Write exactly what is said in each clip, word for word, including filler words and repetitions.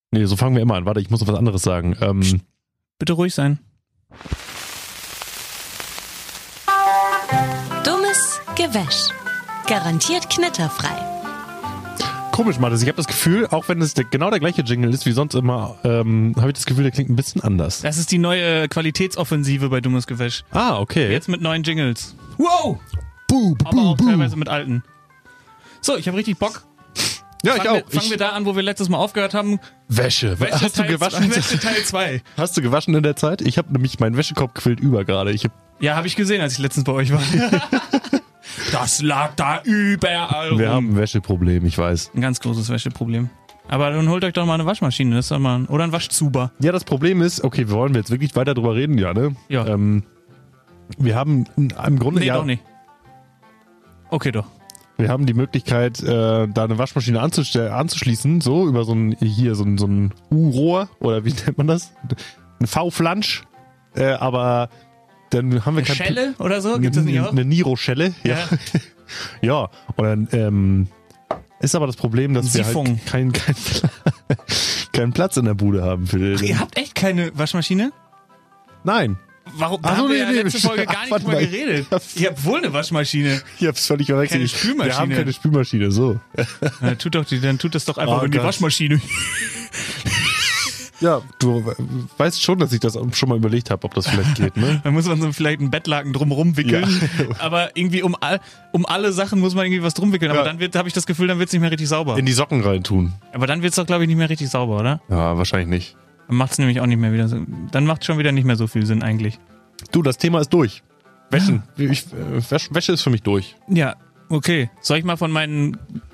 Nee, so fangen wir immer an. Warte, ich muss noch was anderes sagen. Ähm, Bitte ruhig sein. Dummes Gewäsch. Garantiert knitterfrei. Komisch, Mathis. Ich habe das Gefühl, auch wenn es der, genau der gleiche Jingle ist wie sonst immer, ähm, habe ich das Gefühl, der klingt ein bisschen anders. Das ist die neue Qualitätsoffensive bei Dummes Gewäsch. Ah, okay. Jetzt mit neuen Jingles. Wow! Buh, Aber buh, auch buh. teilweise mit alten. So, ich habe richtig Bock. Ja, fangen ich auch. Wir, fangen ich, wir da an, wo wir letztes Mal aufgehört haben. Wäsche. Wäsche Hast du Teil gewaschen? Wäsche Teil zwei. Hast du gewaschen in der Zeit? Ich habe nämlich meinen Wäschekorb quillt über gerade. Ich hab, Ja, habe ich gesehen, als ich letztens bei euch war. Das lag da überall wir rum. haben ein Wäscheproblem, ich weiß. Ein ganz großes Wäscheproblem. Aber dann holt euch doch mal eine Waschmaschine, das ist doch mal ein, oder ein Waschzuber. Ja, das Problem ist, okay, wir wollen jetzt wirklich weiter drüber reden, ja, ne? Ja. Ähm, wir haben im Grunde Nee, ja, doch nicht. Okay, doch. wir haben die Möglichkeit, äh, da eine Waschmaschine anzustell- anzuschließen, so über so ein hier so ein, so ein U-Rohr oder wie nennt man das? Ein V-Flansch. Äh, aber dann haben wir Eine kein Schelle oder so? Gibt es nicht auch? Eine Niro-Schelle, ja. Ja. Ja, und dann ähm, ist aber das Problem, dass Ein wir Siphon. halt keinen kein, keinen Platz in der Bude haben für den. Ach, ihr habt echt keine Waschmaschine? Nein, Warum? Da Ach so, haben wir nee, ja nee, letzte Folge gar nicht warte drüber mal. geredet. Ihr habt wohl eine Waschmaschine. ich hab's völlig verwechselt. Keine Wir Spülmaschine. haben keine Spülmaschine, so. Na, tut doch die, dann tut das doch einfach Oh in die Gott. Waschmaschine. Ja, du weißt schon, dass ich das schon mal überlegt habe, ob das vielleicht geht, ne? Da muss man so vielleicht einen Bettlaken drumrum wickeln. Ja. Aber irgendwie um, all, um alle Sachen muss man irgendwie was drum wickeln. Aber Ja. dann wird, habe ich das Gefühl, dann wird's nicht mehr richtig sauber. In die Socken reintun. Aber dann wird's doch, glaube ich, nicht mehr richtig sauber, oder? Ja, wahrscheinlich nicht. Dann macht's nämlich auch nicht mehr wieder so. Dann macht's schon wieder nicht mehr so viel Sinn eigentlich. Du, das Thema ist durch. Wäschen. Ich, äh, Wäsche, Wäsche ist für mich durch. Ja, okay. Soll ich mal von meinen,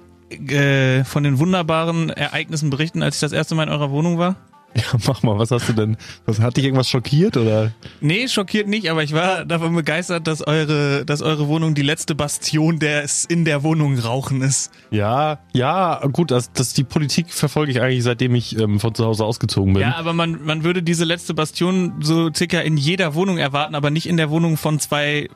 äh, von den wunderbaren Ereignissen berichten, als ich das erste Mal in eurer Wohnung war? Ja, mach mal. Was hast du denn? Was, hat dich irgendwas schockiert, oder? Nee, schockiert nicht, aber ich war davon begeistert, dass eure, dass eure Wohnung die letzte Bastion des in der Wohnung Rauchen ist. Ja, ja, gut, das, das die Politik verfolge ich eigentlich, seitdem ich ähm, von zu Hause ausgezogen bin. Ja, aber man, man würde diese letzte Bastion so circa in jeder Wohnung erwarten, aber nicht in der Wohnung von zwei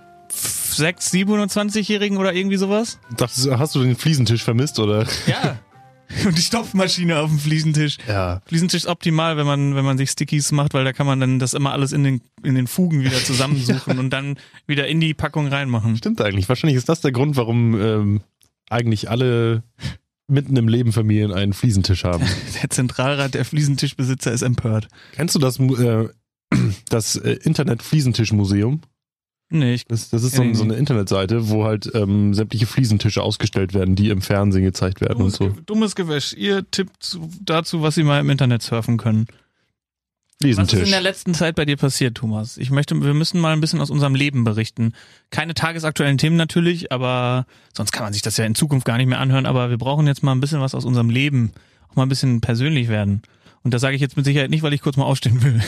sechs, siebenundzwanzigjährigen oder irgendwie sowas. Dachtest, du, hast du den Fliesentisch vermisst, oder? Ja. Und die Stopfmaschine auf dem Fliesentisch. Ja. Fliesentisch ist optimal, wenn man, wenn man sich Stickies macht, weil da kann man dann das immer alles in den, in den Fugen wieder zusammensuchen und dann wieder in die Packung reinmachen. Stimmt eigentlich. Wahrscheinlich ist das der Grund, warum ähm, eigentlich alle mitten im Leben Familien einen Fliesentisch haben. Der Zentralrat der Fliesentischbesitzer ist empört. Kennst du das, äh, das äh, Internet-Fliesentisch-Museum? Nee, ich, Das, das ist so, Nee, nee. so eine Internetseite, wo halt ähm, sämtliche Fliesentische ausgestellt werden, die im Fernsehen gezeigt werden und dummes, so. Ge- dummes Gewäsch. Ihr tippt zu- dazu, was Sie mal im Internet surfen können. Was ist Fliesentisch. in der letzten Zeit bei dir passiert, Thomas? Ich möchte, wir müssen mal ein bisschen aus unserem Leben berichten. Keine tagesaktuellen Themen natürlich, aber sonst kann man sich das ja in Zukunft gar nicht mehr anhören. Aber wir brauchen jetzt mal ein bisschen was aus unserem Leben, auch mal ein bisschen persönlich werden. Und das sage ich jetzt mit Sicherheit nicht, weil ich kurz mal aufstehen will.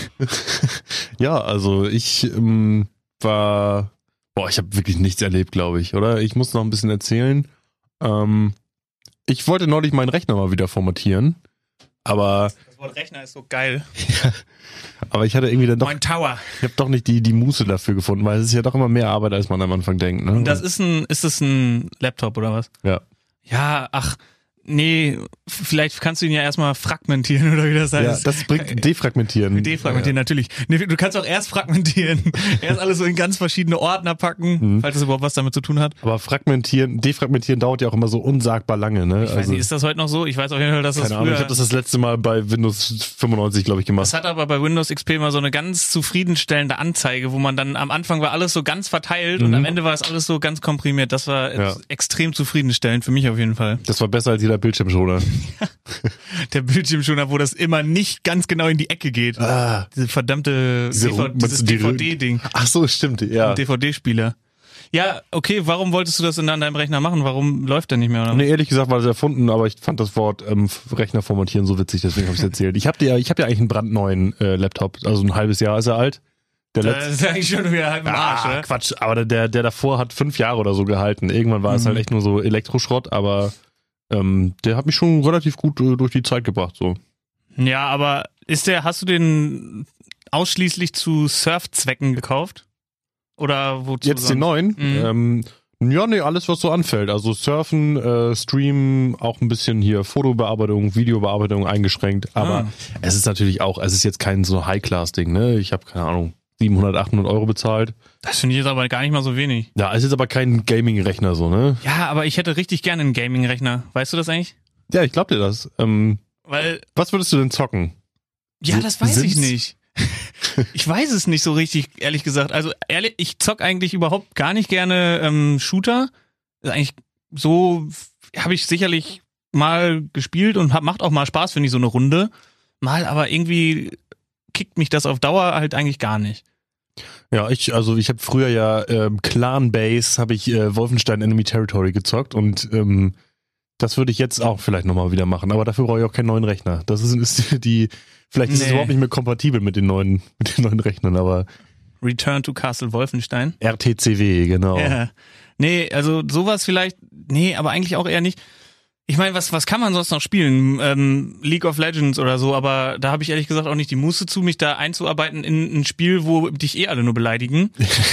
Ja, also ich ähm, war, boah, ich habe wirklich nichts erlebt, glaube ich, oder? Ich muss noch ein bisschen erzählen. Ähm, ich wollte neulich meinen Rechner mal wieder formatieren, aber Das Wort Rechner ist so geil. aber ich hatte irgendwie dann doch, Mein Tower. ich habe doch nicht die die Muße dafür gefunden, weil es ist ja doch immer mehr Arbeit, als man am Anfang denkt. Ne? Und das ist ein, ist das ein Laptop oder was? ja. Ja, ach, nee, vielleicht kannst du ihn ja erstmal fragmentieren oder wie das Ja, heißt. das bringt Defragmentieren. Defragmentieren, natürlich. Nee, du kannst auch erst fragmentieren. Erst alles so in ganz verschiedene Ordner packen, Mhm. falls das überhaupt was damit zu tun hat. Aber fragmentieren, defragmentieren dauert ja auch immer so unsagbar lange, ne? Ich weiß nicht, ist das heute noch so? Ich weiß auf jeden Fall, dass das keine Ahnung, ich früher... habe das das letzte Mal bei Windows fünfundneunzig, glaube ich, gemacht. Das hat aber bei Windows X P mal so eine ganz zufriedenstellende Anzeige, wo man dann am Anfang war alles so ganz verteilt und Mhm. am Ende war es alles so ganz komprimiert. Das war Ja. extrem zufriedenstellend für mich auf jeden Fall. Das war besser als jeder Bildschirmschoner. Der Bildschirmschoner, wo das immer nicht ganz genau in die Ecke geht. Ah, Diese verdammte Diese D V D, Ru- dieses die D V D-Ding. ach so, stimmt, ja. D V D-Spieler. Ja, okay, warum wolltest du das denn an deinem Rechner machen? Warum läuft der nicht mehr? Oder? Nee, ehrlich gesagt war das erfunden, aber ich fand das Wort ähm, Rechner formatieren so witzig, deswegen habe ich es erzählt. Ich habe ja, ich habe ja eigentlich einen brandneuen äh, Laptop, also ein halbes Jahr ist er alt. Der Das letzte, ist eigentlich schon wieder halb im Arsch, ah, oder? Quatsch, aber der, der davor hat fünf Jahre oder so gehalten. Irgendwann war es Mhm. halt echt nur so Elektroschrott, aber ähm, der hat mich schon relativ gut äh, durch die Zeit gebracht, so. Ja, aber ist der, hast du den ausschließlich zu Surfzwecken gekauft? Oder wozu Jetzt den sonst? neuen? Mhm. Ähm, Ja, nee, alles, was so anfällt. Also Surfen, äh, Stream, auch ein bisschen hier Fotobearbeitung, Videobearbeitung eingeschränkt. Aber Ah. es ist natürlich auch, es ist jetzt kein so High-Class-Ding, ne? Ich habe, keine Ahnung, siebenhundert, achthundert Euro bezahlt. Das finde ich jetzt aber gar nicht mal so wenig. Ja, es ist aber kein Gaming-Rechner so, ne? Ja, aber ich hätte richtig gerne einen Gaming-Rechner. Weißt du das eigentlich? Ja, ich glaub dir das. Ähm, Weil, was würdest du denn zocken? ja, So das weiß ich Sims? nicht. Ich weiß es nicht so richtig, ehrlich gesagt. Also ehrlich, ich zock eigentlich überhaupt gar nicht gerne ähm, Shooter. Also eigentlich so habe ich sicherlich mal gespielt und hab, macht auch mal Spaß, finde ich, so eine Runde. Mal, aber irgendwie kickt mich das auf Dauer halt eigentlich gar nicht. Ja, ich, also ich habe früher ja ähm, Clan Base, habe ich äh, Wolfenstein Enemy Territory gezockt und ähm, das würde ich jetzt auch vielleicht nochmal wieder machen, aber dafür brauche ich auch keinen neuen Rechner. Das ist, ist die, vielleicht ist es Nee. überhaupt nicht mehr kompatibel mit den neuen, mit den neuen Rechnern, aber Return to Castle Wolfenstein. R T C W, genau. Ja. Nee, also sowas vielleicht, nee, aber eigentlich auch eher nicht. Ich meine, was was kann man sonst noch spielen? Ähm, League of Legends oder so, aber da habe ich ehrlich gesagt auch nicht die Muße zu, mich da einzuarbeiten in ein Spiel, wo dich eh alle nur beleidigen.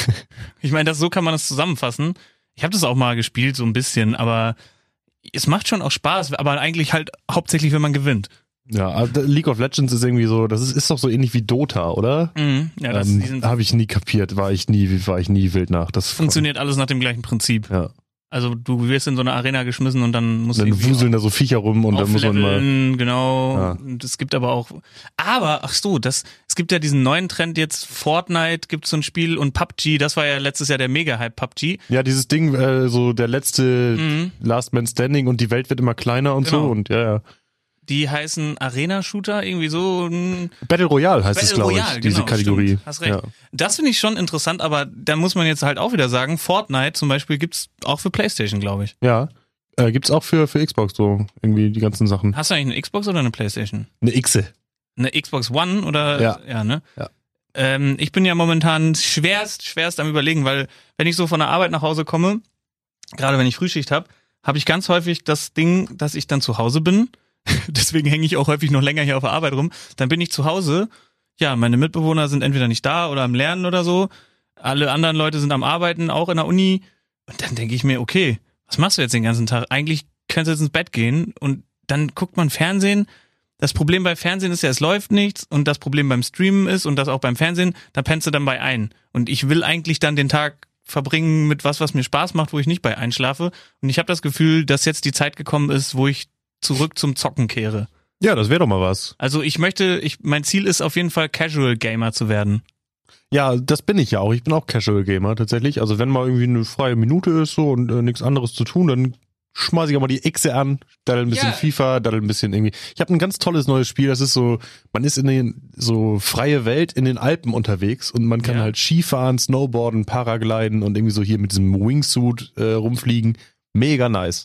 Ich meine, das so kann man das zusammenfassen. Ich habe das auch mal gespielt, so ein bisschen, aber es macht schon auch Spaß, aber eigentlich halt hauptsächlich, wenn man gewinnt. Ja, aber League of Legends ist irgendwie so, das ist, ist doch so ähnlich wie Dota, oder? Mhm. Ja, das, die ähm, sind, habe ich nie kapiert, war ich nie, war ich nie wild nach. Das funktioniert alles nach dem gleichen Prinzip. Ja. Also du wirst in so eine Arena geschmissen und dann musst du Dann irgendwie wuseln da so Viecher rum und dann muss man mal. aufleveln, genau. Ja. Und es gibt aber auch, aber, ach so, das, es gibt ja diesen neuen Trend jetzt, Fortnite gibt so ein Spiel und P U B G, das war ja letztes Jahr der Mega-Hype, P U B G. Ja, dieses Ding, äh, so der letzte Mhm. Last Man Standing und die Welt wird immer kleiner und Genau. so und ja, ja. Die heißen Arena-Shooter, irgendwie so ein Battle Royale heißt es, Battle glaube ich, Royale, diese genau, Kategorie. stimmt, hast recht. Ja. Das finde ich schon interessant, aber da muss man jetzt halt auch wieder sagen, Fortnite zum Beispiel gibt's auch für PlayStation, glaube ich. Ja. Äh, gibt's auch für, für Xbox so irgendwie die ganzen Sachen. Hast du eigentlich eine Xbox oder eine PlayStation? Eine Xe. Eine Xbox One oder? Ja. Ja, ne? Ja. Ähm, ich bin ja momentan schwerst, schwerst am Überlegen, weil wenn ich so von der Arbeit nach Hause komme, gerade wenn ich Frühschicht habe, habe ich ganz häufig das Ding, dass ich dann zu Hause bin. Deswegen hänge ich auch häufig noch länger hier auf der Arbeit rum. Dann bin ich zu Hause. Ja, meine Mitbewohner sind entweder nicht da oder am Lernen oder so. Alle anderen Leute sind am Arbeiten, auch in der Uni. Und dann denke ich mir, okay, was machst du jetzt den ganzen Tag? Eigentlich könntest du jetzt ins Bett gehen und dann guckt man Fernsehen. Das Problem bei Fernsehen ist ja, es läuft nichts und das Problem beim Streamen ist und das auch beim Fernsehen, da pennst du dann bei ein. Und ich will eigentlich dann den Tag verbringen mit was, was mir Spaß macht, wo ich nicht bei einschlafe. Und ich habe das Gefühl, dass jetzt die Zeit gekommen ist, wo ich zurück zum Zocken kehre. Ja, das wäre doch mal was. Also ich möchte, ich, mein Ziel ist auf jeden Fall Casual Gamer zu werden. Ja, das bin ich ja auch. Ich bin auch Casual Gamer tatsächlich. Also wenn mal irgendwie eine freie Minute ist so und äh, nichts anderes zu tun, dann schmeiß ich auch mal die Xe an, daddel ein bisschen Ja. FIFA, daddel ein bisschen irgendwie. Ich habe ein ganz tolles neues Spiel. Das ist so, man ist in den so freie Welt in den Alpen unterwegs und man kann Ja. halt Skifahren, Snowboarden, Paragliden und irgendwie so hier mit diesem Wingsuit äh, rumfliegen. Mega nice.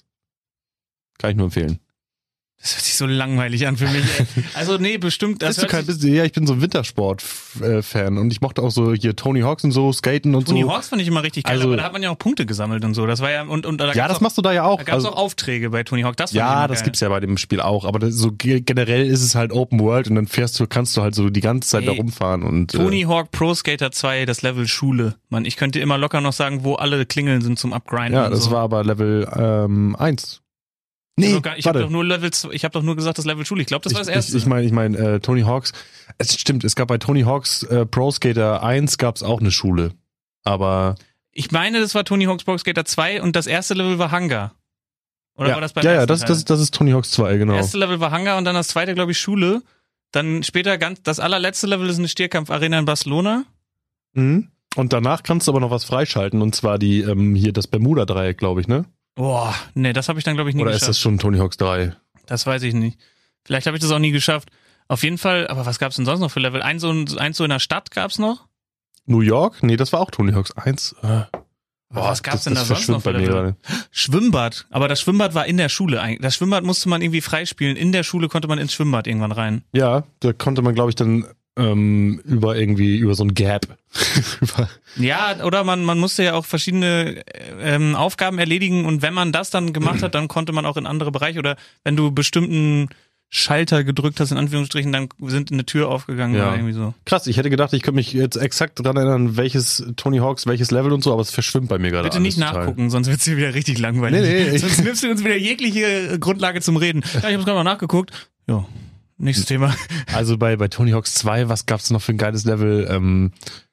Kann ich nur empfehlen. Das hört sich so langweilig an für mich. Ey. Also nee, bestimmt. Das Bist du hört kein, sich, bist, ja, ich bin so ein Wintersport-Fan und ich mochte auch so hier Tony Hawks und so, Skaten und Tony so. Hawks fand ich immer richtig geil, Also- aber da hat man ja auch Punkte gesammelt und so. Das war ja und und da Ja, gab's das auch, machst du da ja auch. da gab's Also- auch Aufträge bei Tony Hawk. Das fand ich Ja, immer das geil. gibt's ja bei dem Spiel auch, aber das, so ge- generell ist es halt Open World und dann fährst du, kannst du halt so die ganze Zeit Ey, da rumfahren und Tony äh, Hawk Pro Skater zwei, das Level Schule. Mann, ich könnte immer locker noch sagen, wo alle Klingeln sind zum Upgrinden. ja, und das so. war aber Level ähm, eins. Nee, Also gar- ich habe warte. doch nur Level, zwei- ich habe doch nur gesagt, das Level Schule. Ich glaube, das war das ich, erste. Ich, ich meine, ich meine, äh, Tony Hawks. Es stimmt, es gab bei Tony Hawks äh, Pro Skater eins gab's auch eine Schule, aber Ich meine, das war Tony Hawk's Pro Skater zwei und das erste Level war Hangar. Oder ja, war das beim ja, ja, ersten das, Teil? das, das ist Tony Hawks zwei, genau. Das erste Level war Hangar und dann das zweite, glaube ich, Schule. Dann später ganz, das allerletzte Level ist eine Stierkampf-Arena in Barcelona. Mhm. Und danach kannst du aber noch was freischalten und zwar die ähm, hier das Bermuda-Dreieck, glaube ich, ne? Boah, nee, das habe ich dann, glaube ich, nie Oder geschafft. ist das schon Tony Hawks drei? Das weiß ich nicht. Vielleicht habe ich das auch nie geschafft. Auf jeden Fall, aber was gab's denn sonst noch für Level? Eins so, eins so in der Stadt gab's noch? New York? Nee, das war auch Tony Hawks eins. Äh. Boah, was gab's das, denn da das sonst noch verschwimmt für bei mir Level? gerade. Schwimmbad. Aber das Schwimmbad war in der Schule eigentlich. Das Schwimmbad musste man irgendwie freispielen. In der Schule konnte man ins Schwimmbad irgendwann rein. Ja, da konnte man, glaube ich, dann ähm, über irgendwie, über so ein Gap. über, Ja, oder man, man musste ja auch verschiedene ähm, Aufgaben erledigen und wenn man das dann gemacht hat, dann konnte man auch in andere Bereiche oder wenn du bestimmten Schalter gedrückt hast, in Anführungsstrichen, dann sind eine Tür aufgegangen Ja. oder irgendwie so. Krass, ich hätte gedacht, ich könnte mich jetzt exakt dran erinnern, welches Tony Hawks, welches Level und so, aber es verschwimmt bei mir gerade Bitte alles nicht total. nachgucken, sonst wird's hier wieder richtig langweilig. Nee, nee. Sonst nimmst du uns wieder jegliche Grundlage zum Reden. Ja, ich habe gerade mal nachgeguckt. Ja, nächstes Thema. Also bei, bei Tony Hawk's zwei, was gab's noch für ein geiles Level? Ähm,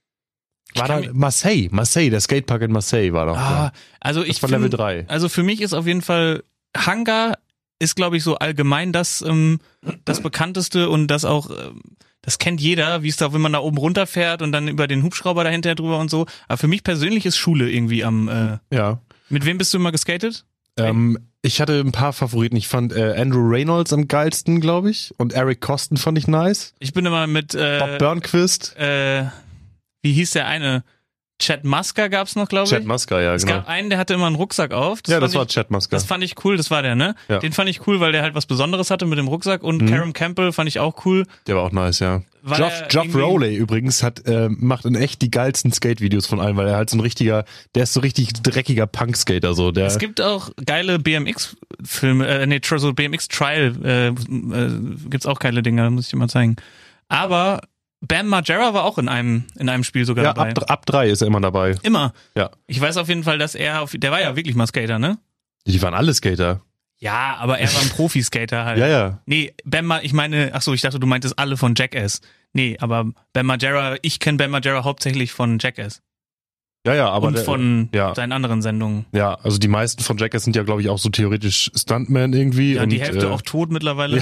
war da kann mich- Marseille, Marseille, der Skatepark in Marseille war doch. Ah, da. also Das ich war Level find- drei. Also für mich ist auf jeden Fall Hangar ist, glaube ich, so allgemein das ähm, das bekannteste und das auch ähm, das kennt jeder, wie es da, wenn man da oben runterfährt und dann über den Hubschrauber dahinter drüber und so. Aber für mich persönlich ist Schule irgendwie am. Äh, Ja. mit wem bist du immer geskatet? Ähm, ich hatte ein paar Favoriten. Ich fand äh, Andrew Reynolds am geilsten, glaube ich. Und Eric Coston fand ich nice. Ich bin immer mit äh, Bob Burnquist. äh, wie hieß der eine? Chad Musker gab's noch, glaube ich. Chad Musker, ja, Es genau. gab einen, der hatte immer einen Rucksack auf. Ja, das fand war ich, Chad Musker. Das fand ich cool, das war der, ne? Ja. Den fand ich cool, weil der halt was Besonderes hatte mit dem Rucksack und Mhm. Karen Campbell fand ich auch cool. Der war auch nice, ja. Weil Geoff, er Geoff irgendwie- Rowley übrigens hat, äh, macht in echt die geilsten Skate-Videos von allen, weil er halt so ein richtiger, der ist so richtig dreckiger Punk-Skater, so. Der, Es gibt auch geile B M X-Filme, äh, nee, so B M X-Trial, äh, äh, gibt's auch geile Dinge, muss ich dir mal zeigen. Aber Bam Margera war auch in einem, in einem Spiel sogar ja, dabei. ab, ab drei ist er immer dabei. Immer. Ja. Ich weiß auf jeden Fall, dass er, auf, der war ja wirklich mal Skater, ne? Die waren alle Skater. Ja, aber er war ein Profiskater halt. Ja, ja. Nee, Bam, Ma- ich meine, ach so, ich dachte, du meintest alle von Jackass. Nee, aber Bam Margera, ich kenne Bam Margera hauptsächlich von Jackass. Ja, ja, aber und der, von ja. seinen anderen Sendungen. ja, also die meisten von Jackass sind ja, glaube ich, auch so theoretisch Stuntman irgendwie. Ja, und, die Hälfte äh, auch tot mittlerweile.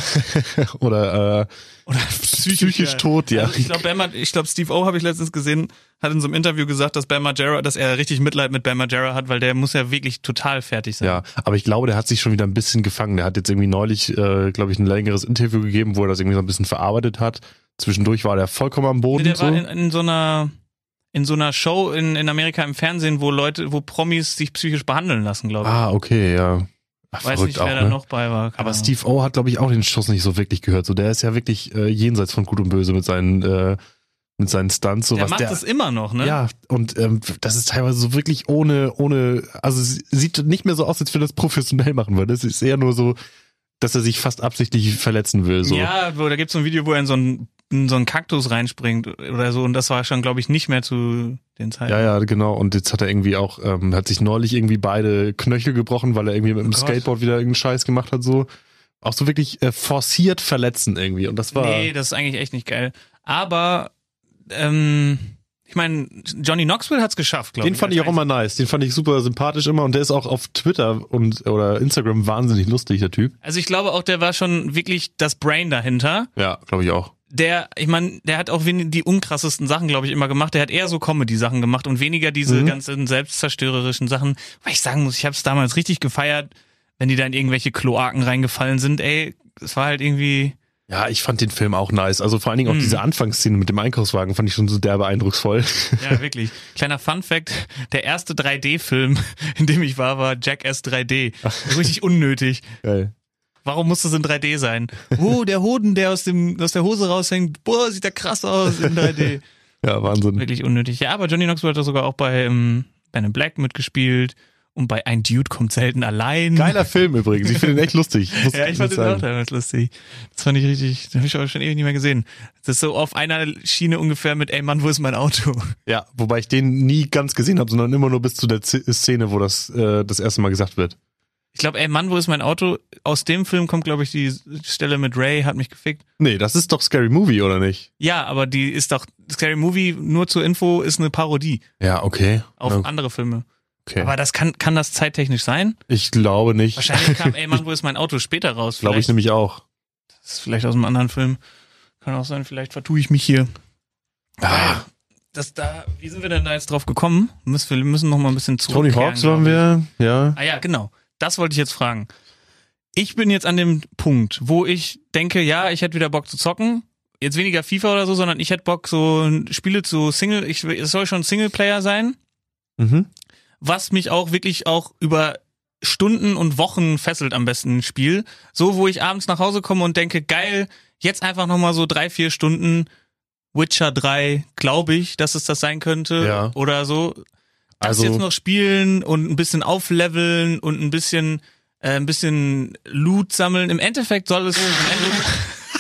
oder äh, Oder psychisch tot, ja. Also ich glaube, Bam, ich glaube, Steve O habe ich letztens gesehen, hat in so einem Interview gesagt, dass Bam Margera, dass er richtig Mitleid mit Bam Margera hat, weil der muss ja wirklich total fertig sein. Ja, aber ich glaube, der hat sich schon wieder ein bisschen gefangen. Der hat jetzt irgendwie neulich, äh, glaube ich, ein längeres Interview gegeben, wo er das irgendwie so ein bisschen verarbeitet hat. Zwischendurch war der vollkommen am Boden. Der so. war in, in so einer in so einer Show in, in Amerika im Fernsehen, wo Leute, wo Promis sich psychisch behandeln lassen, glaube ich. Ah, okay, ja. Ach, Weiß verrückt nicht, wer auch, da ne? noch bei war. keine Aber Ahnung. Steve O hat, glaube ich, auch den Schuss nicht so wirklich gehört. So, der ist ja wirklich äh, jenseits von Gut und Böse mit seinen äh, mit seinen Stunts. So, der was macht der, das immer noch, ne? Ja, und ähm, das ist teilweise so wirklich ohne, ohne, also es sieht nicht mehr so aus, als wenn er das professionell machen würde. Es ist eher nur so, dass er sich fast absichtlich verletzen will. So. Ja, wo, da gibt's so ein Video, wo er in so einen, in so einen Kaktus reinspringt oder so und das war schon, glaube ich, nicht mehr zu den Zeiten. Ja, ja, genau. Und jetzt hat er irgendwie auch, ähm, hat sich neulich irgendwie beide Knöchel gebrochen, weil er irgendwie mit dem Oh Gott. Skateboard wieder irgendeinen Scheiß gemacht hat, so. Auch so wirklich äh, forciert verletzen irgendwie. Und das war. Nee, das ist eigentlich echt nicht geil. Aber, ähm, ich meine, Johnny Knoxville hat's geschafft, glaube ich. Den fand ich auch als immer nice. Den fand ich super sympathisch immer. Und der ist auch auf Twitter und oder Instagram wahnsinnig lustig, der Typ. Also ich glaube auch, der war schon wirklich das Brain dahinter. Ja, glaube ich auch. Der, ich meine, der hat auch wenig, die unkrassesten Sachen, glaube ich, immer gemacht. Der hat eher so Comedy-Sachen gemacht und weniger diese Mhm. ganzen selbstzerstörerischen Sachen. Weil ich sagen muss, ich habe es damals richtig gefeiert, wenn die da in irgendwelche Kloaken reingefallen sind. Ey, es war halt irgendwie... Ja, ich fand den Film auch nice. Also vor allen Dingen auch Mhm. diese Anfangsszene mit dem Einkaufswagen fand ich schon so derbe eindrucksvoll. Ja, wirklich. Kleiner Fun-Fact, der erste drei D-Film, in dem ich war, war Jackass drei D. Richtig unnötig. Geil. Warum muss das in drei D sein? Oh, der Hoden, der aus dem aus der Hose raushängt. Boah, sieht der krass aus in drei D. Ja, Wahnsinn. Wirklich unnötig. Ja, aber Johnny Knoxville hat da sogar auch bei ähm, Ben in Black mitgespielt und bei Ein Dude kommt selten allein. Geiler Film übrigens. Ich finde den echt lustig. Muss- Ja, ich fand muss den auch sagen. damals lustig. Das fand ich richtig, das habe ich aber schon ewig nicht mehr gesehen. Das ist so auf einer Schiene ungefähr mit, ey Mann, wo ist mein Auto? Ja, wobei ich den nie ganz gesehen habe, sondern immer nur bis zu der Z- Szene, wo das äh, das erste Mal gesagt wird. Ich glaube, ey Mann, wo ist mein Auto? Aus dem Film kommt, glaube ich, die Stelle mit Ray, hat mich gefickt. Nee, das ist doch Scary Movie, oder nicht? Ja, aber die ist doch, Scary Movie, nur zur Info, ist eine Parodie Ja, okay. auf Ja, andere Filme. okay. Aber das kann, kann das zeittechnisch sein? Ich glaube nicht. Wahrscheinlich kam, ey Mann, wo ist mein Auto später raus? Glaube ich Vielleicht- nämlich auch. Das ist vielleicht aus einem anderen Film. Kann auch sein, vielleicht vertue ich mich hier. Ah, Das da, wie sind wir denn da jetzt drauf gekommen? Müssen, wir müssen noch mal ein bisschen Tony zurückkehren. Hawks waren wir, ja. Ah ja, genau. Das wollte ich jetzt fragen. Ich bin jetzt an dem Punkt, wo ich denke, ja, ich hätte wieder Bock zu zocken. Jetzt weniger FIFA oder so, sondern ich hätte Bock, so Spiele zu Single, ich, es soll schon Singleplayer sein, Mhm. was mich auch wirklich auch über Stunden und Wochen fesselt am besten ein Spiel. So, wo ich abends nach Hause komme und denke, geil, jetzt einfach nochmal so drei, vier Stunden Witcher drei, glaube ich, dass es das sein könnte. Ja. Oder so. Das Also- jetzt noch spielen und ein bisschen aufleveln und ein bisschen äh, ein bisschen Loot sammeln. Im Endeffekt soll es... Im Endeffekt,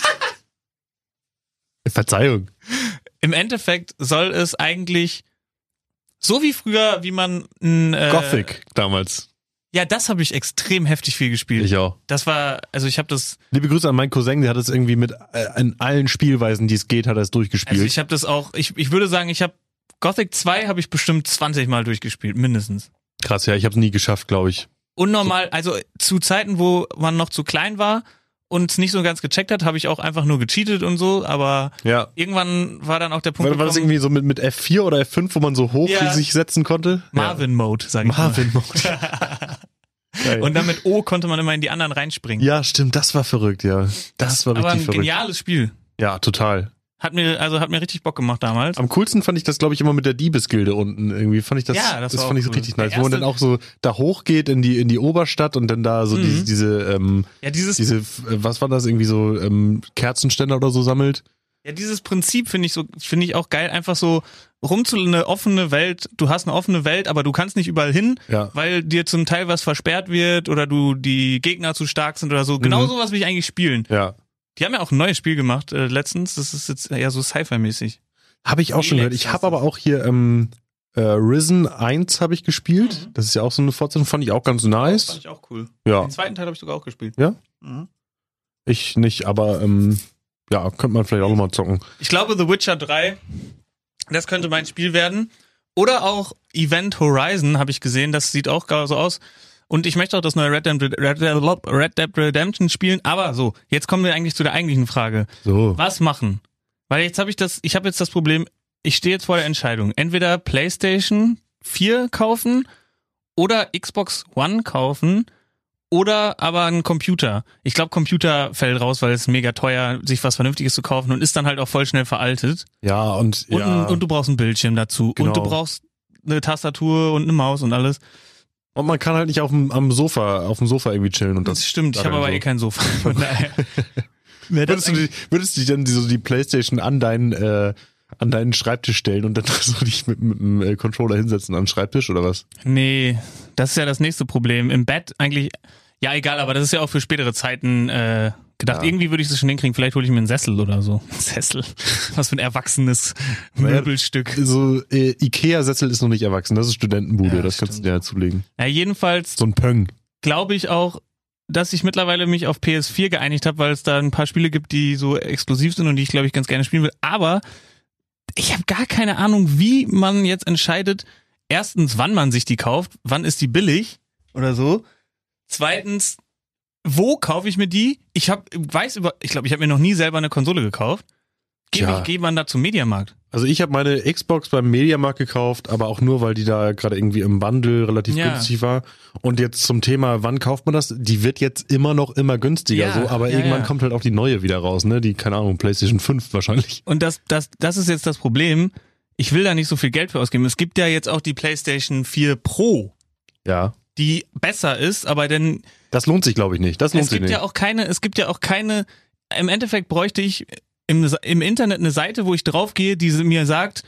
Verzeihung. Im Endeffekt soll es eigentlich so wie früher, wie man... N, äh, Gothic damals. Ja, das habe ich extrem heftig viel gespielt. Ich auch. Das war, also ich habe das... Liebe Grüße an meinen Cousin, der hat es irgendwie mit äh, in allen Spielweisen, die es geht, hat er es durchgespielt. Also ich habe das auch... Ich, ich würde sagen, ich habe... Gothic zwei habe ich bestimmt zwanzig Mal durchgespielt, mindestens. Krass, ja, ich habe es nie geschafft, glaube ich. Unnormal, also zu Zeiten, wo man noch zu klein war und es nicht so ganz gecheckt hat, habe ich auch einfach nur gecheatet und so, aber Ja. irgendwann war dann auch der Punkt War, war das gekommen, irgendwie so mit, mit F vier oder F fünf, wo man so hoch Ja. sich setzen konnte? Marvin-Mode, sag Ja. ich mal. Marvin-Mode. Geil. Und dann mit O konnte man immer in die anderen reinspringen. Ja, stimmt, das war verrückt, ja. Das war aber richtig ein verrückt. geniales Spiel. Ja, total. Hat mir, also hat mir richtig Bock gemacht damals. Am coolsten fand ich das, glaube ich, immer mit der Diebesgilde unten. Irgendwie fand ich das, Ja, das das war fand auch ich so cool. richtig Der nice. Wo man dann erste- auch so da hochgeht in die, in die Oberstadt und dann da so Mhm. diese, diese, ähm, Ja, dieses, diese, äh, was war das, irgendwie so, ähm, Kerzenständer oder so sammelt. ja, dieses Prinzip finde ich so, finde ich auch geil, einfach so rum zu eine offene Welt. Du hast eine offene Welt, aber du kannst nicht überall hin, Ja. weil dir zum Teil was versperrt wird oder du die Gegner zu stark sind oder so. Genau Mhm. sowas will ich eigentlich spielen. Ja. Die haben ja auch ein neues Spiel gemacht äh, letztens. Das ist jetzt eher so Sci-Fi-mäßig. Habe ich auch schon Elex gehört. Ich heißt habe aber auch hier, ähm, äh, Risen eins habe ich gespielt. Das ist ja auch so eine Fortsetzung, fand ich auch ganz Fand nice. ich auch cool. Ja, Den zweiten Teil habe ich sogar auch gespielt. Ja? Mhm. ich nicht, aber, ähm, ja, könnte man vielleicht auch nochmal zocken. Ich glaube, The Witcher drei, das könnte mein Spiel werden. Oder auch Event Horizon habe ich gesehen. Das sieht auch so aus. Und ich möchte auch das neue Red Dead, Red Dead, Red Dead Redemption spielen. Aber so, jetzt kommen wir eigentlich zu der eigentlichen Frage. So. Was machen? Weil jetzt habe ich das, ich habe jetzt das Problem, ich stehe jetzt vor der Entscheidung. Entweder PlayStation vier kaufen oder Xbox One kaufen oder aber einen Computer. Ich glaube, Computer fällt raus, weil es mega teuer, sich was Vernünftiges zu kaufen und ist dann halt auch voll schnell veraltet. Ja, und, Und, ja. und du brauchst einen Bildschirm dazu. Genau. Und du brauchst eine Tastatur und eine Maus und alles. Und man kann halt nicht auf dem, am Sofa, auf dem Sofa irgendwie chillen und das. Das stimmt, ich habe daran aber so. eh kein Sofa. Von daher. Wäre das Würdest du, die, würdest du dich dann die, so die Playstation an deinen, äh, an deinen Schreibtisch stellen und dann so dich mit, mit dem äh, Controller hinsetzen an den Schreibtisch oder was? Nee, das ist ja das nächste Problem. Im Bett eigentlich, ja egal, aber das ist ja auch für spätere Zeiten äh, gedacht. Ja. Irgendwie würde ich das schon hinkriegen. Vielleicht hole ich mir einen Sessel oder so. Sessel. Was für ein erwachsenes Möbelstück. So, äh, Ikea-Sessel ist noch nicht erwachsen, das ist Studentenbude, Ja, das das kannst du stimmt. dir ja zulegen. Ja, jedenfalls So ein Pöng. glaube ich auch, dass ich mittlerweile mich auf P S vier geeinigt habe, weil es da ein paar Spiele gibt, die so exklusiv sind und die ich, glaube ich, ganz gerne spielen will. Aber ich habe gar keine Ahnung, wie man jetzt entscheidet, erstens, wann man sich die kauft, wann ist die billig oder so. Zweitens, wo kaufe ich mir die? Ich habe weiß über, ich glaube, ich habe mir noch nie selber eine Konsole gekauft. Geh, Tja. mich, geh man da zum Mediamarkt. Also ich habe meine Xbox beim Mediamarkt gekauft, aber auch nur, weil die da gerade irgendwie im Bundle relativ Ja. günstig war. Und jetzt zum Thema, wann kauft man das? Die wird jetzt immer noch immer günstiger, Ja, so, aber ja, irgendwann ja. kommt halt auch die neue wieder raus, ne? Die, keine Ahnung, PlayStation fünf wahrscheinlich. Und das, das, das ist jetzt das Problem. Ich will da nicht so viel Geld für ausgeben. Es gibt ja jetzt auch die PlayStation vier Pro, Ja. die besser ist, aber denn Das lohnt sich, glaube ich, nicht. Das lohnt es sich gibt nicht. ja auch keine, es gibt ja auch keine, im Endeffekt bräuchte ich im, im Internet eine Seite, wo ich draufgehe, die mir sagt,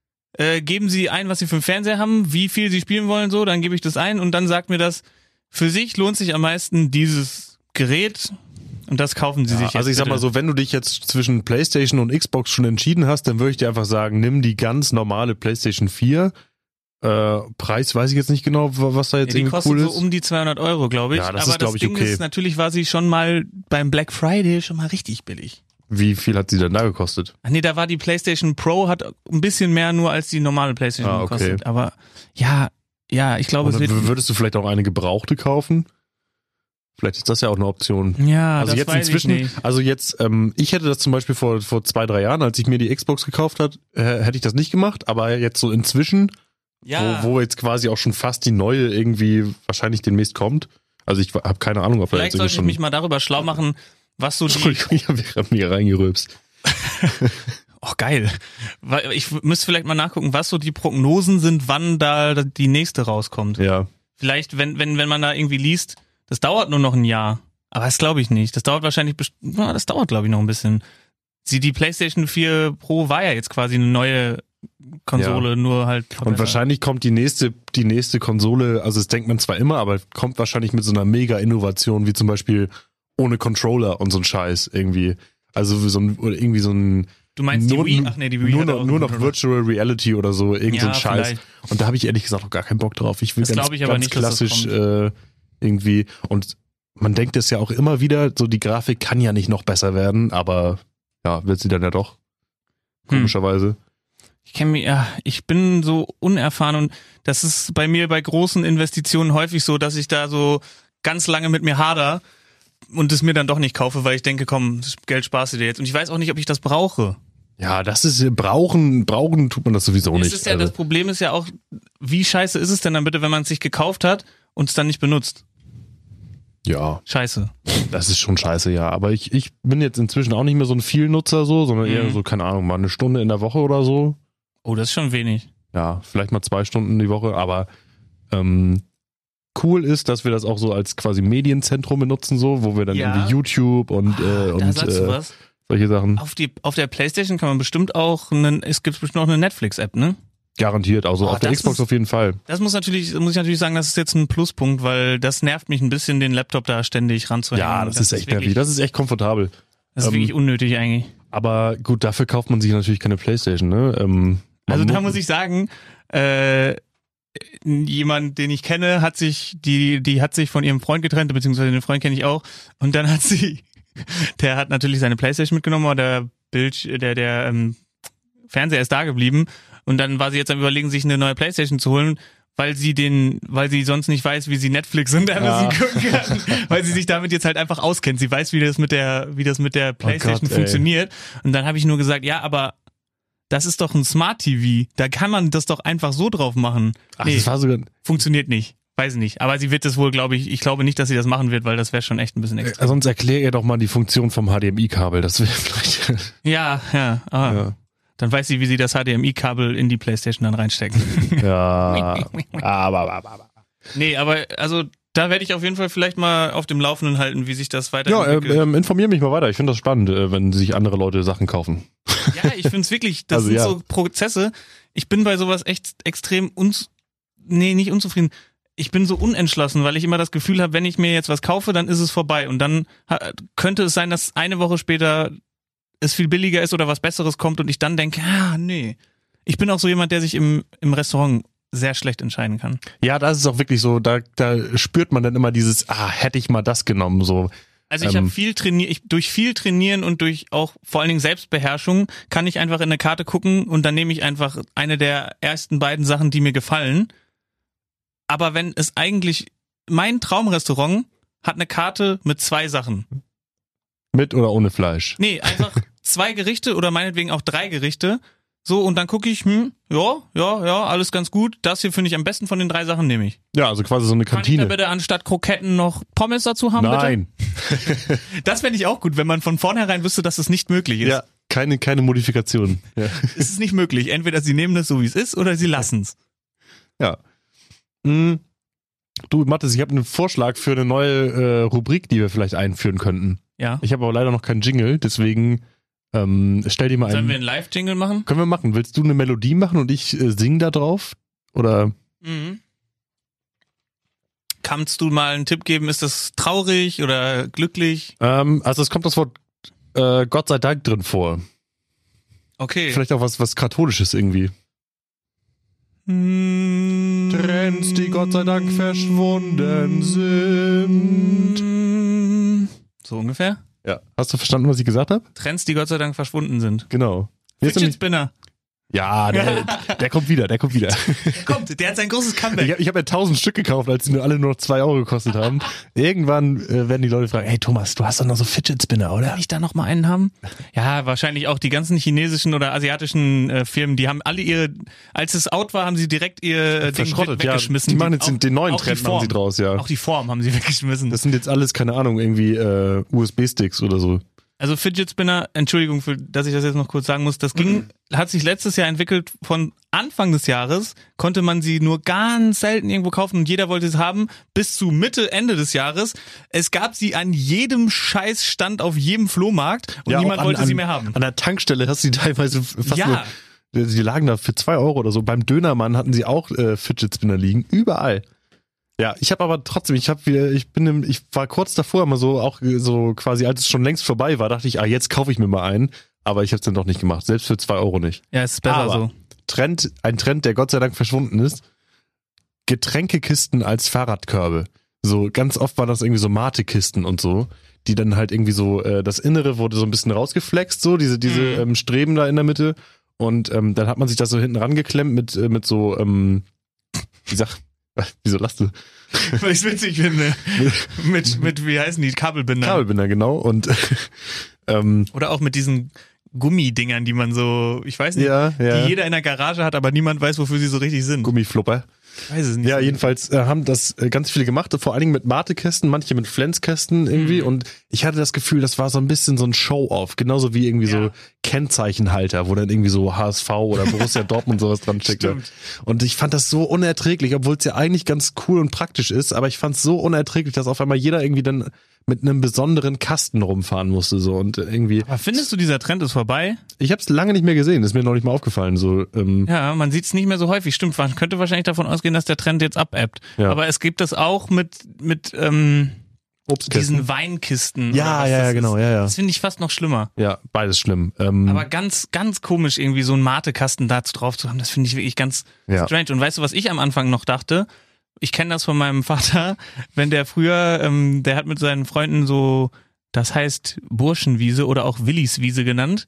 äh, geben Sie ein, was Sie für einen Fernseher haben, wie viel Sie spielen wollen, so, dann gebe ich das ein und dann sagt mir das, für sich lohnt sich am meisten dieses Gerät und das kaufen Sie Ja, sich jetzt. also ich sag mal bitte. so, wenn du dich jetzt zwischen PlayStation und Xbox schon entschieden hast, dann würde ich dir einfach sagen, nimm die ganz normale PlayStation vier. Äh, Preis weiß ich jetzt nicht genau, was da jetzt Ja, die irgendwie kostet cool so ist. um die zweihundert Euro, glaube ich. Ja, das aber ist, glaub ich, das Ding okay. ist, natürlich war sie schon mal beim Black Friday schon mal richtig billig. Wie viel hat sie denn da gekostet? Ach nee, da war die PlayStation Pro, hat ein bisschen mehr nur als die normale PlayStation Ah, okay. gekostet. Aber ja, ja, ich glaube, Und es dann wird. w- würdest du vielleicht auch eine gebrauchte kaufen? Vielleicht ist das ja auch eine Option. Ja, Also das jetzt weiß inzwischen, ich nicht. also jetzt, ähm, ich hätte das zum Beispiel vor, vor zwei, drei Jahren, als ich mir die Xbox gekauft hat, äh, hätte ich das nicht gemacht, aber jetzt so inzwischen, Ja, wo, wo jetzt quasi auch schon fast die neue irgendwie wahrscheinlich demnächst kommt. Also ich habe keine Ahnung, ob er vielleicht jetzt sollte irgendwie ich schon... mich mal darüber schlau machen, was so die. Entschuldigung, ich habe mir reingerülpst. Oh, geil. Weil ich müsste vielleicht mal nachgucken, was so die Prognosen sind, wann da die nächste rauskommt. Ja. Vielleicht, wenn, wenn, wenn man da irgendwie liest, das dauert nur noch ein Jahr. Aber das glaube ich nicht. Das dauert wahrscheinlich, best- na, das dauert glaube ich noch ein bisschen. Sie, die PlayStation vier Pro war ja jetzt quasi eine neue Konsole, Ja. nur halt. Und verbessert. wahrscheinlich kommt die nächste, die nächste Konsole, also das denkt man zwar immer, aber kommt wahrscheinlich mit so einer Mega-Innovation, wie zum Beispiel ohne Controller und so ein Scheiß irgendwie. Also so ein, oder irgendwie so ein Du meinst nur, die Wii? Ach nee, die Wii nur, hat noch, auch nur einen noch Controller. Virtual Reality oder so, irgend Ja, so ein Scheiß. vielleicht. Und da habe ich ehrlich gesagt auch gar keinen Bock drauf. Ich will Das ganz, glaub ich aber ganz nicht, dass das klassisch äh, irgendwie. Und man denkt es ja auch immer wieder, so die Grafik kann ja nicht noch besser werden, aber ja, wird sie dann ja doch. Komischerweise. Ich kenne mich, ja, ich bin so unerfahren und das ist bei mir bei großen Investitionen häufig so, dass ich da so ganz lange mit mir hader und es mir dann doch nicht kaufe, weil ich denke, komm, das Geld sparst du dir jetzt. Und ich weiß auch nicht, ob ich das brauche. Ja, das ist, brauchen, brauchen tut man das sowieso Es nicht. ist ja, also. das Problem ist ja auch, wie scheiße ist es denn dann bitte, wenn man es sich gekauft hat und es dann nicht benutzt? Ja, Scheiße. das ist schon scheiße, ja. Aber ich, ich bin jetzt inzwischen auch nicht mehr so ein Vielnutzer so, sondern eher Mhm. so, keine Ahnung, mal eine Stunde in der Woche oder so. Oh, das ist schon wenig. Ja, vielleicht mal zwei Stunden die Woche, aber ähm, cool ist, dass wir das auch so als quasi Medienzentrum benutzen, so, wo wir dann Ja. irgendwie YouTube und, äh, Da und sagst du äh, was. solche Sachen Auf, die, auf der PlayStation kann man bestimmt auch, einen, es gibt bestimmt auch eine Netflix-App, ne? garantiert. Also Oh, auf der das Xbox ist- auf jeden Fall. Das muss natürlich, muss ich natürlich sagen, das ist jetzt ein Pluspunkt, weil das nervt mich ein bisschen, den Laptop da ständig ranzuhängen. Ja, das, ist echt wirklich, nervig. Das ist echt komfortabel. Das ist ähm, wirklich unnötig eigentlich. Aber gut, dafür kauft man sich natürlich keine PlayStation, ne? Ähm, man Also da mu- muss ich sagen, äh, jemand, den ich kenne, hat sich, die, die hat sich von ihrem Freund getrennt, beziehungsweise den Freund kenne ich auch. Und dann hat sie, der hat natürlich seine PlayStation mitgenommen, aber der Bild, der, der ähm, Fernseher ist da geblieben. Und dann war sie jetzt am Überlegen, sich eine neue PlayStation zu holen, weil sie den, weil sie sonst nicht weiß, wie sie Netflix und Amazon Ja. gucken kann, weil sie sich damit jetzt halt einfach auskennt. Sie weiß, wie das mit der, wie das mit der PlayStation Gott, ey. funktioniert. Und dann habe ich nur gesagt, ja, aber das ist doch ein Smart T V. Da kann man das doch einfach so drauf machen. Ach, Nee, das war sogar. funktioniert nicht. Weiß ich nicht. Aber sie wird das wohl, glaube ich, ich glaube nicht, dass sie das machen wird, weil das wäre schon echt ein bisschen Äh, extrem. sonst erklär ihr doch mal die Funktion vom H D M I-Kabel. Das wäre vielleicht. Ja, ja. Ah. ja. Dann weiß sie, wie sie das H D M I-Kabel in die PlayStation dann reinstecken. ja. aber, aber, aber. Nee, aber also da werde ich auf jeden Fall vielleicht mal auf dem Laufenden halten, wie sich das Ja, weiterentwickelt. äh, ähm, informier mich mal weiter. Ich finde das spannend, äh, wenn sich andere Leute Sachen kaufen. Ja, ich find's wirklich, das Also, sind ja. so Prozesse. Ich bin bei sowas echt extrem uns, nee, nicht unzufrieden. Ich bin so unentschlossen, weil ich immer das Gefühl habe, wenn ich mir jetzt was kaufe, dann ist es vorbei. Und dann ha- könnte es sein, dass eine Woche später es viel billiger ist oder was Besseres kommt und ich dann denke, ah, nee. Ich bin auch so jemand, der sich im, im Restaurant sehr schlecht entscheiden kann. Ja, das ist auch wirklich so, da, da spürt man dann immer dieses, ah, hätte ich mal das genommen, so. Also ich Ähm. habe viel trainiert, ich, durch viel Trainieren und durch auch vor allen Dingen Selbstbeherrschung kann ich einfach in eine Karte gucken und dann nehme ich einfach eine der ersten beiden Sachen, die mir gefallen. Aber wenn es eigentlich, mein Traumrestaurant hat eine Karte mit zwei Sachen. Mit oder ohne Fleisch. Nee, einfach zwei Gerichte oder meinetwegen auch drei Gerichte. So, und dann gucke ich, hm, ja, ja, ja, alles ganz gut. Das hier finde ich am besten von den drei Sachen, nehme ich. Ja, also quasi so eine Kann ich da Kantine. bitte anstatt Kroketten noch Pommes dazu haben, bitte? Nein. Das fände ich auch gut, wenn man von vornherein wüsste, dass es nicht möglich ist. Ja, keine, keine Modifikation. Ja. Es ist nicht möglich. Entweder sie nehmen das so, wie es ist, oder sie lassen es. ja. Hm. Du, Mathis, ich habe einen Vorschlag für eine neue äh, Rubrik, die wir vielleicht einführen könnten. Ja. Ich habe aber leider noch keinen Jingle, deswegen ähm, stell dir mal Sollen wir einen. einen Live-Jingle machen? Können wir machen. Willst du eine Melodie machen und ich äh, sing da drauf? Oder? Mhm. Kannst du mal einen Tipp geben? Ist das traurig oder glücklich? Ähm, also es kommt das Wort äh, Gott sei Dank drin vor. Okay. Vielleicht auch was, was Katholisches irgendwie. Trends, die Gott sei Dank verschwunden sind. So ungefähr? Ja. Hast du verstanden, was ich gesagt habe? Trends, die Gott sei Dank verschwunden sind. Genau. Jetzt Fidget nämlich, Spinner. ja, der, der kommt wieder, der kommt wieder. Kommt, der hat sein großes Ich Comeback. habe ich hab ja tausend Stück gekauft, als die nur alle nur noch zwei Euro gekostet haben. Irgendwann äh, werden die Leute fragen, hey Thomas, du hast doch noch so Fidget Spinner, oder? Darf ich da noch mal einen haben? Ja, wahrscheinlich auch die ganzen chinesischen oder asiatischen äh, Firmen, die haben alle ihre, als es out war, haben sie direkt ihr äh, Ding Verschrottet, ja. weggeschmissen. Die machen jetzt Auch- den, den neuen auch die Trend, machen sie Form. draus, ja. Auch die Form haben sie weggeschmissen. Das sind jetzt alles, keine Ahnung, irgendwie äh, U S B-Sticks oder so. Also Fidget Spinner, Entschuldigung, für, dass ich das jetzt noch kurz sagen muss, das ging, hat sich letztes Jahr entwickelt. Von Anfang des Jahres konnte man sie nur ganz selten irgendwo kaufen und jeder wollte es haben, bis zu Mitte, Ende des Jahres. Es gab sie an jedem Scheißstand auf jedem Flohmarkt und Ja, niemand auch an, wollte an, sie mehr haben. An der Tankstelle hast du die teilweise fast Ja. nur Die, die lagen da für zwei Euro oder so. Beim Dönermann hatten sie auch äh, Fidget Spinner liegen. Überall. Ja, ich habe aber trotzdem, ich habe wieder, ich bin, im, ich war kurz davor immer so, auch so quasi, als es schon längst vorbei war, dachte ich, ah, jetzt kaufe ich mir mal einen. Aber ich habe es dann doch nicht gemacht. Selbst für zwei Euro nicht. Ja, es ist besser aber so. Trend, ein Trend, der Gott sei Dank verschwunden ist. Getränkekisten als Fahrradkörbe. So ganz oft waren das irgendwie so Mate-Kisten und so, die dann halt irgendwie so, äh, das Innere wurde so ein bisschen rausgeflext, so diese diese Mhm. ähm, Streben da in der Mitte und ähm, dann hat man sich das so hinten rangeklemmt mit äh, mit so, ähm, wie sag, wieso lachst du? Weil ich es witzig finde. mit, mit, wie heißen die, Kabelbinder. Kabelbinder, genau und ähm, Oder auch mit diesen Gummidingern, die man so, ich weiß nicht, ja, ja, die jeder in der Garage hat, aber niemand weiß, wofür sie so richtig sind. Gummiflupper. Ich weiß es nicht. Ja, jedenfalls äh, haben das äh, ganz viele gemacht, vor allen Dingen mit Mate-Kästen, manche mit Flenskästen irgendwie Mhm. und ich hatte das Gefühl, das war so ein bisschen so ein Show-Off, genauso wie irgendwie Ja. so Kennzeichenhalter, wo dann irgendwie so H S V oder Borussia Dortmund sowas dran steckt. Stimmt. Und ich fand das so unerträglich, obwohl es ja eigentlich ganz cool und praktisch ist, aber ich fand es so unerträglich, dass auf einmal jeder irgendwie dann mit einem besonderen Kasten rumfahren musste so und irgendwie, Aber findest du, dieser Trend ist vorbei? ich habe es lange nicht mehr gesehen, ist mir noch nicht mal aufgefallen, so ähm, Ja, man sieht es nicht mehr so häufig. Stimmt, man könnte wahrscheinlich davon ausgehen, dass der Trend jetzt abebbt. Ja. Aber es gibt das auch mit, mit ähm, Obstkästen. diesen Weinkisten. Ja, oder was ja, das ja, genau, ist. ja, ja. Das finde ich fast noch schlimmer. Ja, beides schlimm. Ähm, Aber ganz, ganz komisch, irgendwie so einen Mate-Kasten da drauf zu haben, das finde ich wirklich ganz Ja. strange. Und weißt du, was ich am Anfang noch dachte? Ich kenne das von meinem Vater, wenn der früher, ähm, der hat mit seinen Freunden so, das heißt Burschenwiese oder auch Williswiese genannt.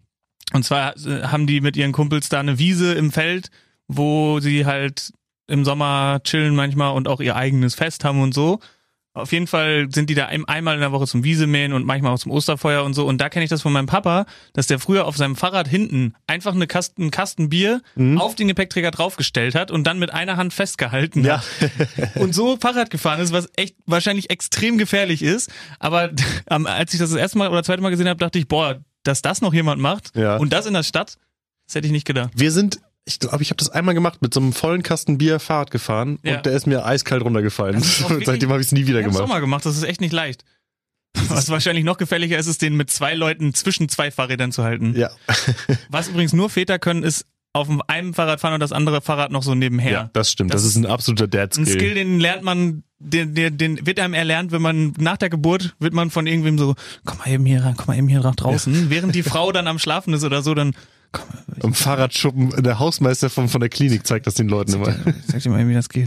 Und zwar äh, haben die mit ihren Kumpels da eine Wiese im Feld, wo sie halt im Sommer chillen manchmal und auch ihr eigenes Fest haben und so. Auf jeden Fall sind die da ein, einmal in der Woche zum Wiesemähen und manchmal auch zum Osterfeuer und so. Und da kenne ich das von meinem Papa, dass der früher auf seinem Fahrrad hinten einfach eine Kasten, einen Kasten Bier Mhm. auf den Gepäckträger draufgestellt hat und dann mit einer Hand festgehalten Ja. hat. Und so Fahrrad gefahren ist, was echt wahrscheinlich extrem gefährlich ist. Aber ähm, als ich das das erste Mal oder zweite Mal gesehen habe, dachte ich, boah, dass das noch jemand macht Ja. und das in der Stadt, das hätte ich nicht gedacht. Wir sind, ich glaube, ich habe das einmal gemacht, mit so einem vollen Kasten Bier Fahrrad gefahren Ja. und der ist mir eiskalt runtergefallen. Das ist auch wirklich- Seitdem habe ich es nie wieder Ich hab's auch gemacht. mal gemacht, das ist echt nicht leicht. Was wahrscheinlich noch gefährlicher ist, ist den mit zwei Leuten zwischen zwei Fahrrädern zu halten. Ja. Was übrigens nur Väter können, ist auf dem einem Fahrrad fahren und das andere Fahrrad noch so nebenher. ja, das stimmt. Das Das, ist ein absoluter Ein Dad-Skill. Skill, den lernt man, den, den, den wird einem erlernt, wenn man nach der Geburt wird man von irgendwem so, komm mal eben hier rein, komm mal eben hier nach draußen. Während die Frau dann am Schlafen ist oder so, dann komm, Im Fahrradschuppen, der Hausmeister von, von der Klinik zeigt das den Leuten immer. sag dir mal eben, wie das geht.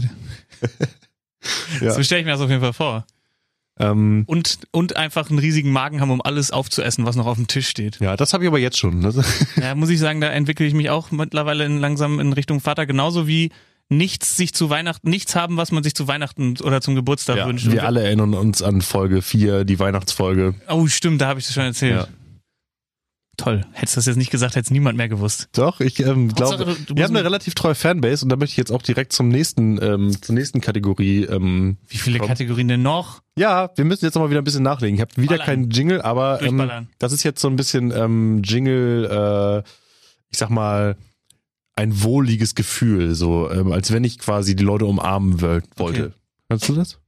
Ja. So stelle ich mir das auf jeden Fall vor. Ähm, Und, und einfach einen riesigen Magen haben, um alles aufzuessen, was noch auf dem Tisch steht. ja, das habe ich aber jetzt schon. Ne? Ja, muss ich sagen, da entwickle ich mich auch mittlerweile in, langsam in Richtung Vater, genauso wie nichts sich zu Weihnachten, nichts haben, was man sich zu Weihnachten oder zum Geburtstag Ja, wünscht. wir alle erinnern uns an Folge vier, die Weihnachtsfolge. Oh, stimmt, da habe ich das schon erzählt. Ja. Toll. Hättest du das jetzt nicht gesagt, hätte es niemand mehr gewusst. Doch, ich ähm, Hauptsache, glaube, du wir musst haben eine mit- relativ treue Fanbase und da möchte ich jetzt auch direkt zum nächsten, ähm, zur nächsten Kategorie. Ähm, Wie viele Komm. Kategorien denn noch? ja, wir müssen jetzt noch mal wieder ein bisschen nachlegen. Ich habe wieder Ballern. keinen Jingle, aber ähm, Durchballern. das ist jetzt so ein bisschen ähm, Jingle, äh, ich sag mal, ein wohliges Gefühl, so ähm, als wenn ich quasi die Leute umarmen wöl- wollte. Kannst du das?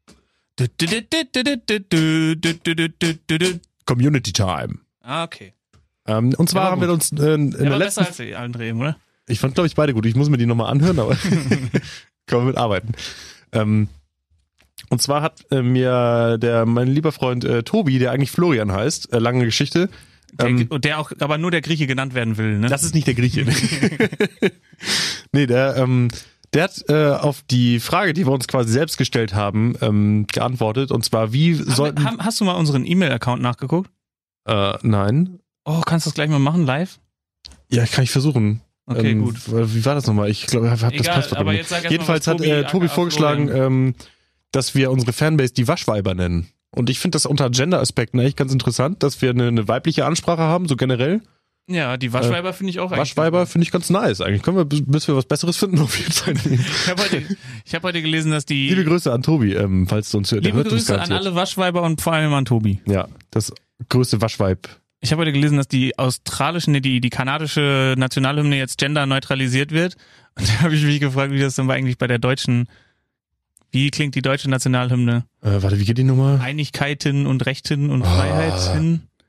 Community Time. Ah, okay. Ähm, und zwar Ja, war haben wir gut. uns äh, in Der der war letzten, besser als die andere eben, oder? ich fand glaube ich beide gut. Ich muss mir die nochmal anhören, aber können wir mitarbeiten. Ähm, und zwar hat äh, mir der mein lieber Freund äh, Tobi, der eigentlich Florian heißt, äh, lange Geschichte. Der, Ähm, der auch, aber nur der Grieche genannt werden will, ne? Das ist nicht der Grieche. Nee, der, ähm, der hat äh, auf die Frage, die wir uns quasi selbst gestellt haben, ähm, geantwortet. Und zwar, wie sollten... haben, hast du mal unseren E-Mail-Account nachgeguckt? äh, nein. Oh, kannst du das gleich mal machen, live? Ja, kann ich versuchen. Okay, ähm, gut. Wie war das nochmal? Ich glaube, ich habe das Egal, Passwort aber nicht. jetzt sag erst mal, Jedenfalls was hat äh, Tobi Tobi aka vorgeschlagen, ähm, dass wir unsere Fanbase die Waschweiber nennen. Und ich finde das unter Gender-Aspekten eigentlich ganz interessant, dass wir eine, eine weibliche Ansprache haben, so generell. Ja, die Waschweiber finde ich auch eigentlich. Waschweiber finde ich ganz nice. Eigentlich können wir, bis bis wir was Besseres finden, auf jeden Fall nehmen. Ich habe heute, ich hab heute gelesen, dass die. Liebe Grüße an Tobi, ähm, falls du uns hört. Der Liebe hört uns Grüße an garantiert. alle Waschweiber und vor allem an Tobi. Ja, das größte Waschweib. Ich habe heute gelesen, dass die australische, nee, die, die kanadische Nationalhymne jetzt genderneutralisiert wird. Und da habe ich mich gefragt, wie das dann eigentlich bei der deutschen, wie klingt die deutsche Nationalhymne? Äh, warte, wie geht die Nummer? Einigkeiten und Rechten und Ah. Freiheiten.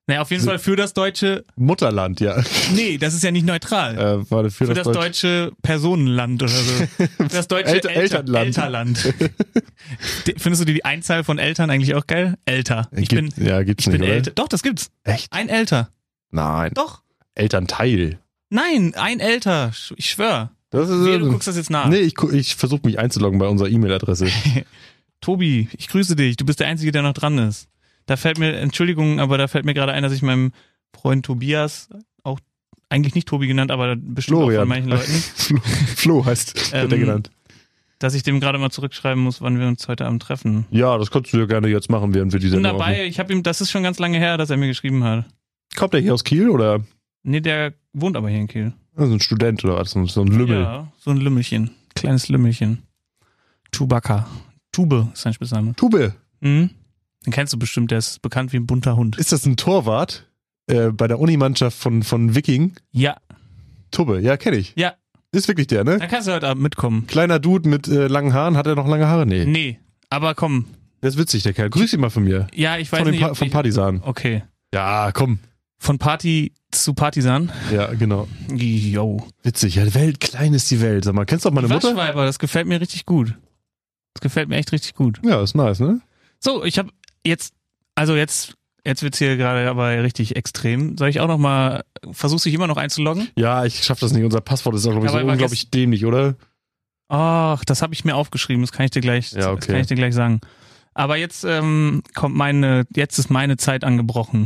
Naja, auf jeden So- Fall für das deutsche, Mutterland, ja. nee, das ist ja nicht neutral. Äh, warte, für, für das, das Deutsch- deutsche Personenland oder so. Für das deutsche Elter- Elter- Elternland. Elterland. Die- Findest du die, die Einzahl von Eltern eigentlich auch geil? Älter. Ich Gibt- bin, ja, gibt's ich bin nicht, oder? älter. Doch, das gibt's. Echt? Ein Älter. Nein. Doch. Elternteil. Nein, ein Älter. Ich schwör. Das ist, Wehe, du guckst das jetzt nach. Nee, ich, gu- ich versuche mich einzuloggen bei unserer E-Mail-Adresse. Tobi, ich grüße dich. Du bist der Einzige, der noch dran ist. Da fällt mir, Entschuldigung, aber da fällt mir gerade ein, dass ich meinem Freund Tobias, auch eigentlich nicht Tobi genannt, aber bestimmt auch Florian. von manchen Leuten, Flo, Flo heißt, wird er Ähm, genannt. dass ich dem gerade mal zurückschreiben muss, wann wir uns heute Abend treffen. Ja, das kannst du ja gerne jetzt machen, während wir die Ich bin Sendung dabei, aufnehmen. ich habe ihm, das ist schon ganz lange her, dass er mir geschrieben hat. Kommt er hier aus Kiel oder Nee, der wohnt aber hier in Kiel. also ein Student oder was? So ein Lümmel. Ja, so ein Lümmelchen. Kleines Lümmelchen. Chewbacca. Tube ist sein Spitzname. Tube, Mhm. Den kennst du bestimmt, der ist bekannt wie ein bunter Hund. ist das ein Torwart äh, bei der Unimannschaft von, von Viking? Ja, Tube, ja, kenne ich. ja, Ist wirklich der, ne? dann kannst du heute Abend mitkommen. Kleiner Dude mit äh, langen Haaren. Hat er noch lange Haare? Nee. Nee, aber komm. Der ist witzig, der Kerl. Grüß ihn mal von mir. Ja, ich weiß Von dem nicht. pa ob vom ich- Partisan. Okay. Ja, komm. Von Party zu Partisan. Ja, genau. Yo. Witzig. Ja, die Welt, klein ist die Welt. Sag mal, kennst du auch meine Mutter? Waschweiber, das gefällt mir richtig gut. Das gefällt mir echt richtig gut. Ja, ist nice, ne? So, ich habe jetzt, also jetzt, jetzt wird's hier gerade aber richtig extrem. Soll ich auch noch mal, versuchst du dich immer noch einzuloggen? Ja, ich schaff das nicht. Unser Passwort ist auch, glaube ich, Aber so war unglaublich dämlich, oder? Ach, das habe ich mir aufgeschrieben, das kann ich dir gleich, Ja, okay. das kann ich dir gleich sagen. Aber jetzt ähm, kommt meine, jetzt ist meine Zeit angebrochen.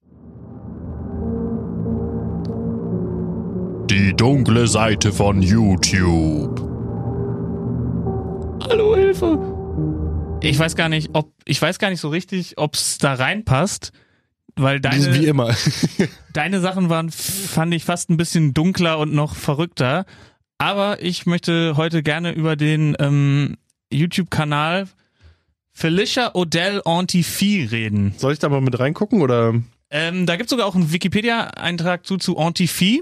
Die dunkle Seite von YouTube. Hallo, Hilfe! Ich weiß gar nicht, ob, ich weiß gar nicht so richtig, ob's da reinpasst, weil deine, Wie immer. deine Sachen waren, fand ich fast ein bisschen dunkler und noch verrückter. Aber ich möchte heute gerne über den ähm, YouTube-Kanal Felicia Odell Auntie-Fee reden. Soll ich da mal mit reingucken, oder? Ähm, da gibt's sogar auch einen Wikipedia-Eintrag zu, zu Auntie-Fee.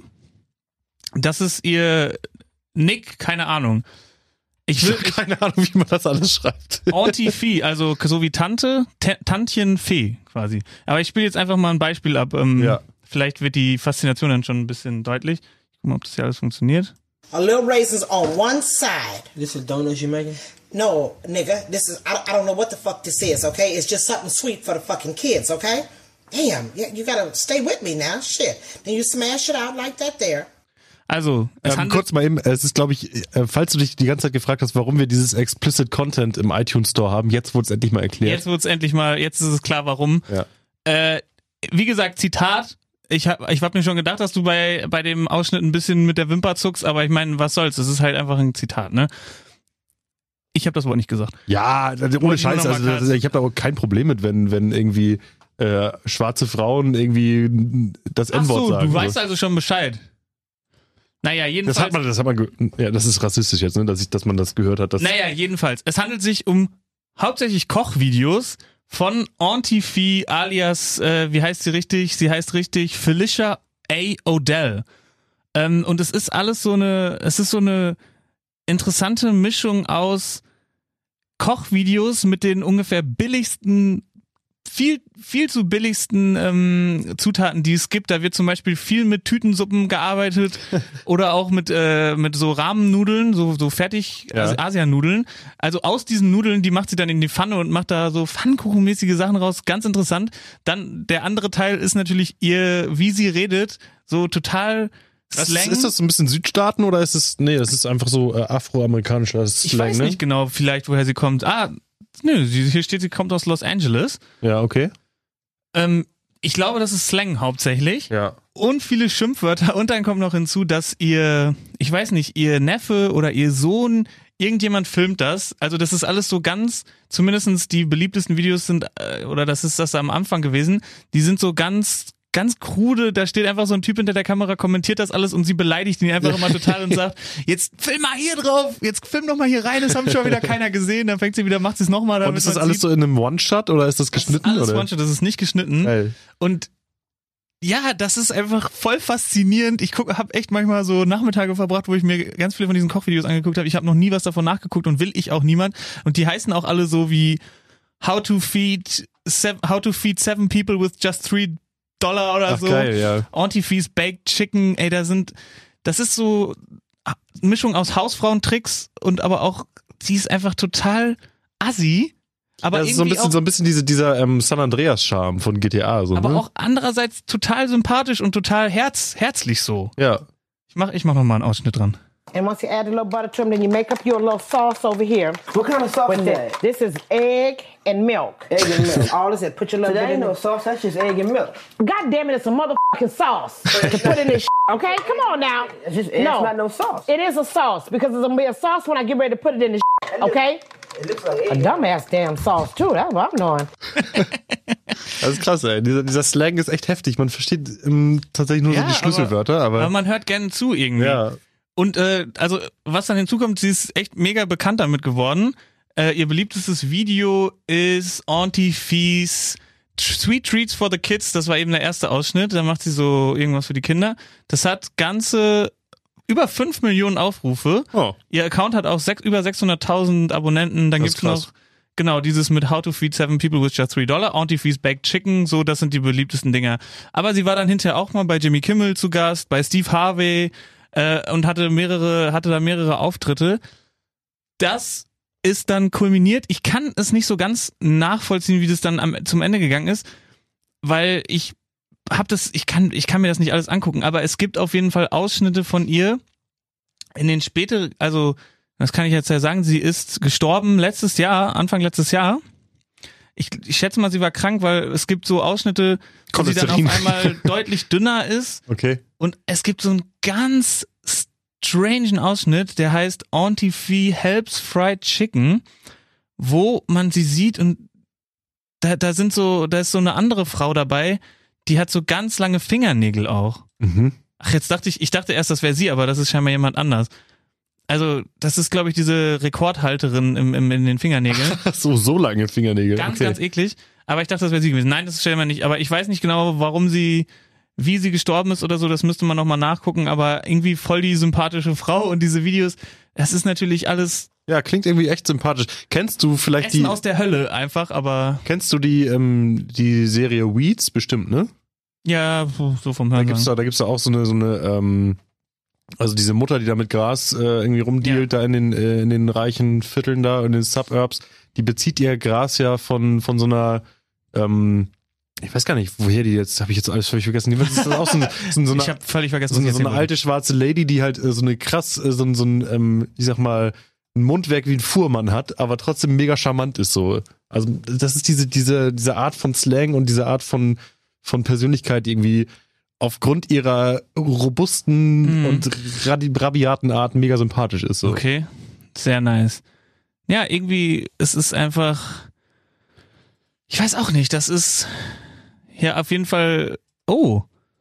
Das ist ihr Nick, keine Ahnung. Ich Ich will, habe keine Ahnung, wie man das alles schreibt. Auntie-Fee, also so wie Tante, T- Tantchen-Fee quasi. Aber ich spiele jetzt einfach mal ein Beispiel ab. Ähm, Ja. Vielleicht wird die Faszination dann schon ein bisschen deutlich. Ich guck mal, ob das hier alles funktioniert. A little raisins on one side. This is donuts you making? No, nigga, this is, I, I don't know what the fuck this is, okay? It's just something sweet for the fucking kids, okay? Damn, you, you gotta stay with me now, shit. Then you smash it out like that there. Also, es Ähm, handelt, kurz mal eben, es ist, glaube ich, äh, falls du dich die ganze Zeit gefragt hast, warum wir dieses Explicit Content im iTunes Store haben, jetzt wurde es endlich mal erklärt. jetzt wird's endlich mal, jetzt ist es klar, warum. Ja. Äh, wie gesagt, Zitat. Ich hab, ich hab mir schon gedacht, dass du bei, bei dem Ausschnitt ein bisschen mit der Wimper zuckst, aber ich meine, was soll's? Das ist halt einfach ein Zitat, ne? Ich habe das Wort nicht gesagt. Ja, ohne Wollte ich nur Scheiß, noch mal also klar- das, ich habe da auch kein Problem mit, wenn, wenn irgendwie äh, schwarze Frauen irgendwie das Ach N-Wort so, sagen. du weißt so. also schon Bescheid. Naja, jedenfalls. Das hat man, das hat man, ge- ja, das ist rassistisch jetzt, ne, dass ich, dass man das gehört hat. Dass, Naja, jedenfalls. Es handelt sich um hauptsächlich Kochvideos von Auntie Fee alias, äh, wie heißt sie richtig? Sie heißt richtig Felicia A. Odell. Ähm, und es ist alles so eine, es ist so eine interessante Mischung aus Kochvideos mit den ungefähr billigsten, viel, viel zu billigsten ähm, Zutaten, die es gibt. Da wird zum Beispiel viel mit Tütensuppen gearbeitet oder auch mit, äh, mit so Rahmennudeln, so, so fertig Ja. Asi- Asianudeln. Also aus diesen Nudeln, die macht sie dann in die Pfanne und macht da so Pfannkuchenmäßige Sachen raus. Ganz interessant. Dann der andere Teil ist natürlich ihr, wie sie redet, so total Das Slang. ist, ist das so ein bisschen Südstaaten oder ist es, nee, das ist einfach so äh, afroamerikanischer Slang, Ich weiß ne? nicht genau, vielleicht woher sie kommt. Ah, nö, sie, hier steht, sie kommt aus Los Angeles. Ja, okay. Ähm, ich glaube, das ist Slang hauptsächlich. Ja. Und viele Schimpfwörter. Und dann kommt noch hinzu, dass ihr, ich weiß nicht, ihr Neffe oder ihr Sohn, irgendjemand filmt das. Also das ist alles so ganz, zumindestens die beliebtesten Videos sind, äh, oder das ist das am Anfang gewesen, die sind so ganz ganz krude, da steht einfach so ein Typ hinter der Kamera, kommentiert das alles und sie beleidigt ihn einfach immer total und sagt, jetzt film mal hier drauf, jetzt film doch mal hier rein, das haben schon wieder keiner gesehen, dann fängt sie wieder, macht sie es nochmal. Und ist das alles so in einem One-Shot oder ist das geschnitten? Das ist alles oder? One-Shot, das ist nicht geschnitten. Geil. Und ja, das ist einfach voll faszinierend. Ich guck, habe echt manchmal so Nachmittage verbracht, wo ich mir ganz viele von diesen Kochvideos angeguckt habe. Ich habe noch nie was davon nachgeguckt und will ich auch niemand. Und die heißen auch alle so wie How to feed seven, How to feed seven people with just three Dollar oder Ach, so. geil, ja. Auntie Baked Chicken, ey, da sind, das ist so eine Mischung aus Hausfrauentricks und aber auch, sie ist einfach total assi. Aber das ist so ein irgendwie bisschen, auch, so ein bisschen diese, dieser ähm, San Andreas-Charme von G T A. So, aber ne? auch andererseits total sympathisch und total herz, herzlich so. Ja. Ich mach, ich mach noch mal einen Ausschnitt dran. And once you add a little butter to them, then you make up your little sauce over here. What kind of sauce With is that. that? This is egg and milk. Egg and milk. All this is put your little That bit ain't in no it. sauce, that's just egg and milk. God damn it, it's a motherfucking sauce to put in this shit, okay? Come on now. It's just, it's no, not no sauce. it is a sauce because it's gonna be a sauce when I get ready to put it in the shit, okay? It looks like A egg. dumbass damn sauce too, that's what I'm doing. Das ist krass, ey. Dieser, dieser Slang ist echt heftig. Man versteht ähm, tatsächlich nur Ja, so die Schlüsselwörter, aber, Aber man hört gerne zu irgendwie. ja. Und äh, also was dann hinzukommt, sie ist echt mega bekannt damit geworden. Äh, ihr beliebtestes Video ist Auntie Fees Sweet Treats for the Kids. Das war eben der erste Ausschnitt. Da macht sie so irgendwas für die Kinder. Das hat ganze über fünf Millionen Aufrufe. Oh. Ihr Account hat auch sechs, über sechshunderttausend Abonnenten. Dann Das gibt's ist krass. noch genau dieses mit How to Feed Seven People with Just Three Dollar. Auntie Fees Baked Chicken. So, das sind die beliebtesten Dinger. Aber sie war dann hinterher auch mal bei Jimmy Kimmel zu Gast, bei Steve Harvey. Äh, und hatte mehrere, hatte da mehrere Auftritte. Das ist dann kulminiert. Ich kann es nicht so ganz nachvollziehen, wie das dann am, zum Ende gegangen ist, weil ich hab das, ich kann, ich kann mir das nicht alles angucken, aber es gibt auf jeden Fall Ausschnitte von ihr in den späteren, also, das kann ich jetzt ja sagen, sie ist gestorben letztes Jahr, Anfang letztes Jahr. Ich, ich schätze mal, sie war krank, weil es gibt so Ausschnitte, wo sie dann auf Cholesterin. einmal deutlich dünner ist. Okay. Und es gibt so einen ganz strangen Ausschnitt, der heißt Auntie Fee Helps Fried Chicken, wo man sie sieht und da, da sind so, da ist so eine andere Frau dabei, die hat so ganz lange Fingernägel auch. Mhm. Ach, jetzt dachte ich, ich dachte erst, das wäre sie, aber das ist scheinbar jemand anders. Also, das ist, glaube ich, diese Rekordhalterin im, im, in den Fingernägeln. Ach so, so lange Fingernägel. Ganz, okay. ganz eklig. Aber ich dachte, das wäre sie gewesen. Nein, das ist scheinbar nicht. Aber ich weiß nicht genau, warum sie, wie sie gestorben ist oder so. Das müsste man nochmal nachgucken. Aber irgendwie voll die sympathische Frau und diese Videos. Das ist natürlich alles Ja, klingt irgendwie echt sympathisch. Kennst du vielleicht Essen die, aus der Hölle einfach, aber kennst du die, ähm, die Serie Weeds bestimmt, ne? ja, so vom Da Hören. gibt's da, da gibt's da auch so eine, so eine, ähm, also diese Mutter, die da mit Gras äh, irgendwie rumdealt, da in den, äh, in den reichen Vierteln da, in den Suburbs, die bezieht ihr Gras ja von, von so einer, ähm, ich weiß gar nicht, woher die jetzt, habe ich jetzt alles völlig vergessen. Das ist auch so eine, so eine, Ich habe völlig vergessen, so was eine, ich so eine erzählen alte schwarze Lady, die halt äh, so eine krass, äh, so, ein- so ein, ähm, ich sag mal, ein Mundwerk wie ein Fuhrmann hat, aber trotzdem mega charmant ist so. Also das ist diese, diese, diese Art von Slang und diese Art von, von Persönlichkeit, die irgendwie aufgrund ihrer robusten Mhm. und radi- rabiaten Art mega sympathisch ist. So. Okay, sehr nice. Ja, irgendwie, es ist einfach, ich weiß auch nicht, das ist ja auf jeden Fall, oh,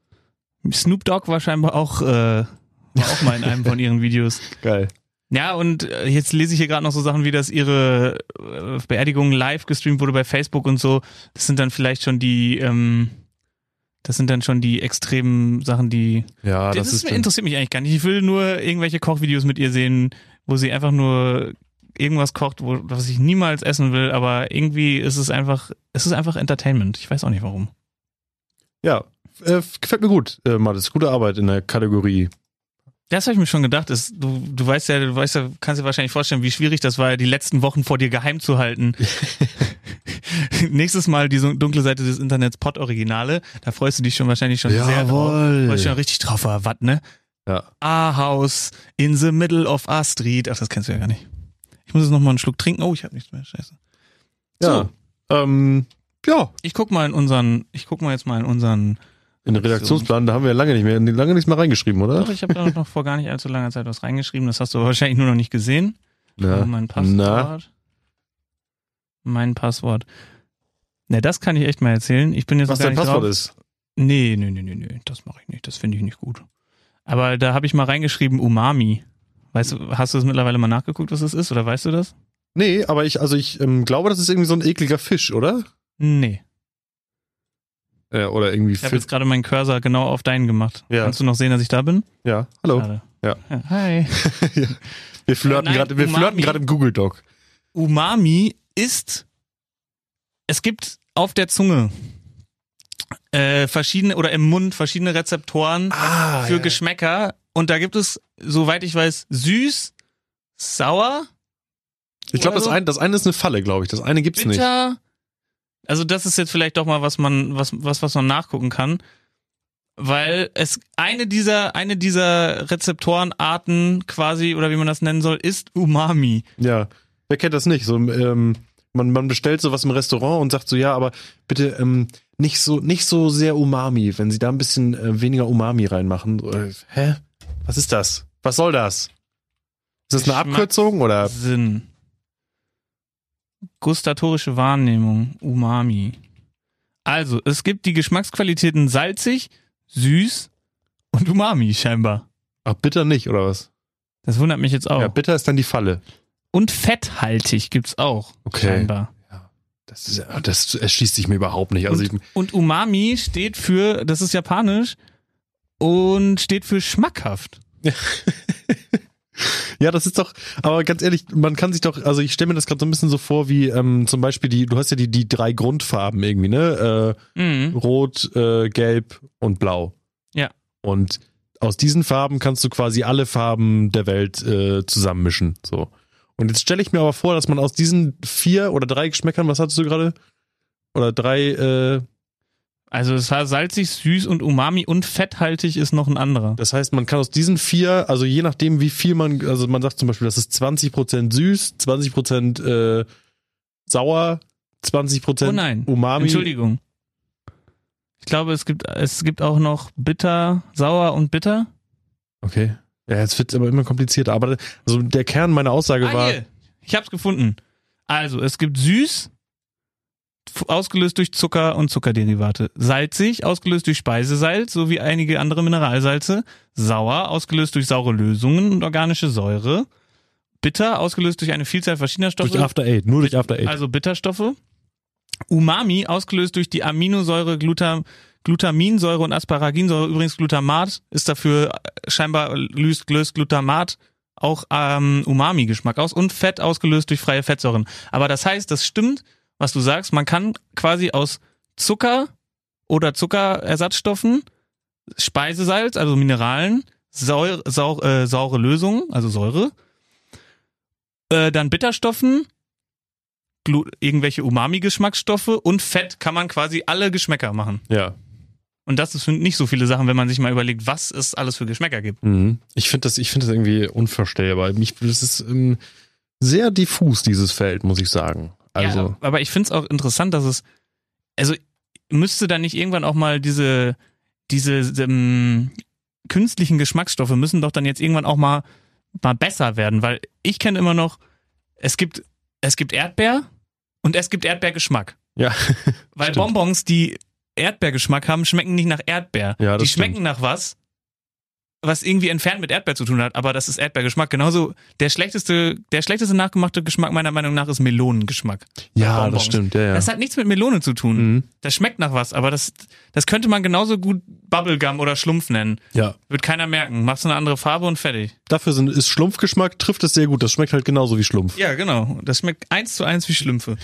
Snoop Dogg war scheinbar auch, äh, war auch mal in einem von ihren Videos. Geil. Ja, und äh, jetzt lese ich hier gerade noch so Sachen wie, dass ihre äh, Beerdigung live gestreamt wurde bei Facebook und so. Das sind dann vielleicht schon die, ähm, das sind dann schon die extremen Sachen, die Ja, das, das, ist, ist interessiert mich eigentlich gar nicht. Ich will nur irgendwelche Kochvideos mit ihr sehen, wo sie einfach nur irgendwas kocht, wo, was ich niemals essen will, aber irgendwie ist es einfach, es ist einfach Entertainment. Ich weiß auch nicht warum. ja, äh, gefällt mir gut, äh, Mathis. Gute Arbeit in der Kategorie. Das habe ich mir schon gedacht. Ist, du, du weißt ja, du weißt ja, kannst dir wahrscheinlich vorstellen, wie schwierig das war, die letzten Wochen vor dir geheim zu halten. Nächstes Mal die so dunkle Seite des Internets, Pod-Originale. Da freust du dich schon wahrscheinlich schon sehr drauf. Jawohl. Freust dich schon richtig drauf, aber was, ne? Ja. A House in the middle of A Street. Ach, das kennst du ja gar nicht. Ich muss jetzt noch mal einen Schluck trinken. Oh, ich habe nichts mehr. Scheiße. Ja. Ähm, ja, Ich guck mal in unseren, ich guck mal jetzt mal in unseren, in den Redaktionsplan, da haben wir ja lange nicht mehr, lange nichts mehr reingeschrieben, oder? doch, ich habe da noch vor gar nicht allzu langer Zeit was reingeschrieben. Das hast du wahrscheinlich nur noch nicht gesehen. Ja. Oh, mein Passwort. Na, Mein Passwort. Ne, das kann ich echt mal erzählen. Ich bin jetzt was noch gar dein nicht Passwort drauf. ist. Nee, nee, nee, nee, nee, das mache ich nicht. Das finde ich nicht gut. Aber da habe ich mal reingeschrieben Umami. Weißt du, hast du das mittlerweile mal nachgeguckt, was das ist? Oder weißt du das? Nee, aber ich, also ich ähm, glaube, das ist irgendwie so ein ekliger Fisch, oder? Nee. Äh, oder irgendwie Ich habe Fisch. jetzt gerade meinen Cursor genau auf deinen gemacht. Ja. Kannst du noch sehen, dass ich da bin? Ja, hallo. Schade. Ja. Hi. Wir flirten Nein, gerade, wir Umami. flirten gerade im Google Doc. Umami ist, es gibt auf der Zunge äh, verschiedene oder im Mund verschiedene Rezeptoren Ah, für ja. Geschmäcker. Und da gibt es, soweit ich weiß, süß, sauer, Ich glaube, das, Oder so? ein, das eine ist eine Falle, glaube ich. Das eine gibt's nicht. bitter. Also das ist jetzt vielleicht doch mal, was man, was, was, was man nachgucken kann. Weil es eine dieser, eine dieser Rezeptorenarten quasi, oder wie man das nennen soll, ist Umami. Ja, wer kennt das nicht? So, ähm, man, man bestellt sowas im Restaurant und sagt so, ja, aber bitte ähm, nicht so nicht so sehr Umami. Wenn Sie da ein bisschen äh, weniger Umami reinmachen. Äh, hä? Was ist das? Was soll das? Ist das eine Geschmacks- Abkürzung oder? Sinn. Gustatorische Wahrnehmung, Umami. Also, es gibt die Geschmacksqualitäten salzig, süß und Umami scheinbar. Ach, bitter nicht, oder was? Das wundert mich jetzt auch. Ja, bitter ist dann die Falle. Und fetthaltig gibt's auch Okay. scheinbar. Das, ist, ja- das erschließt sich mir überhaupt nicht. Also ich, Und Umami steht für, das ist japanisch, und steht für schmackhaft. ja, das ist doch, aber ganz ehrlich, man kann sich doch, also ich stelle mir das gerade so ein bisschen so vor, wie ähm, zum Beispiel die, du hast ja die, die drei Grundfarben irgendwie, ne? Äh, Mhm. Rot, äh, Gelb und Blau. Ja. Und aus diesen Farben kannst du quasi alle Farben der Welt äh, zusammenmischen. So. Und jetzt stelle ich mir aber vor, dass man aus diesen vier oder drei Geschmäckern, was hattest du gerade? Oder drei, äh, Also es war salzig, süß und Umami und fetthaltig ist noch ein anderer. das heißt, man kann aus diesen vier, also je nachdem, wie viel man, also man sagt zum Beispiel, das ist zwanzig Prozent süß, zwanzig Prozent äh, sauer, zwanzig Prozent Oh nein, Umami. Entschuldigung. Ich glaube, es gibt, es gibt auch noch bitter, sauer und bitter. Okay. Ja, jetzt wird's aber immer komplizierter. Aber also der Kern meiner Aussage Ah, war, hier. Ich hab's gefunden. Also, es gibt süß, f- ausgelöst durch Zucker und Zuckerderivate. Salzig, ausgelöst durch Speisesalz sowie einige andere Mineralsalze. Sauer, ausgelöst durch saure Lösungen und organische Säure. Bitter, ausgelöst durch eine Vielzahl verschiedener Stoffe. durch After Eight, nur durch After Eight. Also Bitterstoffe. Umami, ausgelöst durch die Aminosäure, Glutam, Glutaminsäure und Asparaginsäure. Übrigens Glutamat ist dafür, äh, scheinbar löst, löst Glutamat auch ähm, Umami-Geschmack aus. Und Fett ausgelöst durch freie Fettsäuren. Aber das heißt, das stimmt, was du sagst. Man kann quasi aus Zucker oder Zuckerersatzstoffen, Speisesalz, also Mineralen, Säure, sau, äh, saure Lösungen, also Säure, äh, dann Bitterstoffen, Glu- irgendwelche Umami-Geschmacksstoffe und Fett kann man quasi alle Geschmäcker machen. Ja. Und das sind nicht so viele Sachen, wenn man sich mal überlegt, was es alles für Geschmäcker gibt. Mhm. Ich finde das, ich finde das irgendwie unvorstellbar. Mich, das ist ähm, sehr diffus, dieses Feld, muss ich sagen. Also, Ja, aber ich finde es auch interessant, dass es, also müsste da nicht irgendwann auch mal diese, diese ähm, künstlichen Geschmacksstoffe müssen doch dann jetzt irgendwann auch mal, mal besser werden, weil ich kenne immer noch, es gibt, es gibt Erdbeer und es gibt Erdbeergeschmack. ja. Weil Stimmt. Bonbons, die Erdbeergeschmack haben, schmecken nicht nach Erdbeer. Ja, das die schmecken stimmt. nach was, was irgendwie entfernt mit Erdbeer zu tun hat, aber das ist Erdbeergeschmack. Genauso der schlechteste, der schlechteste nachgemachte Geschmack meiner Meinung nach ist Melonengeschmack. ja, Bonbons. das stimmt, ja, ja. Das hat nichts mit Melone zu tun. Mhm. Das schmeckt nach was, aber das, das könnte man genauso gut Bubblegum oder Schlumpf nennen. Ja. Wird keiner merken. Machst eine andere Farbe und fertig. Dafür sind, ist Schlumpfgeschmack, trifft es sehr gut. Das schmeckt halt genauso wie Schlumpf. Ja, genau. Das schmeckt eins zu eins wie Schlümpfe.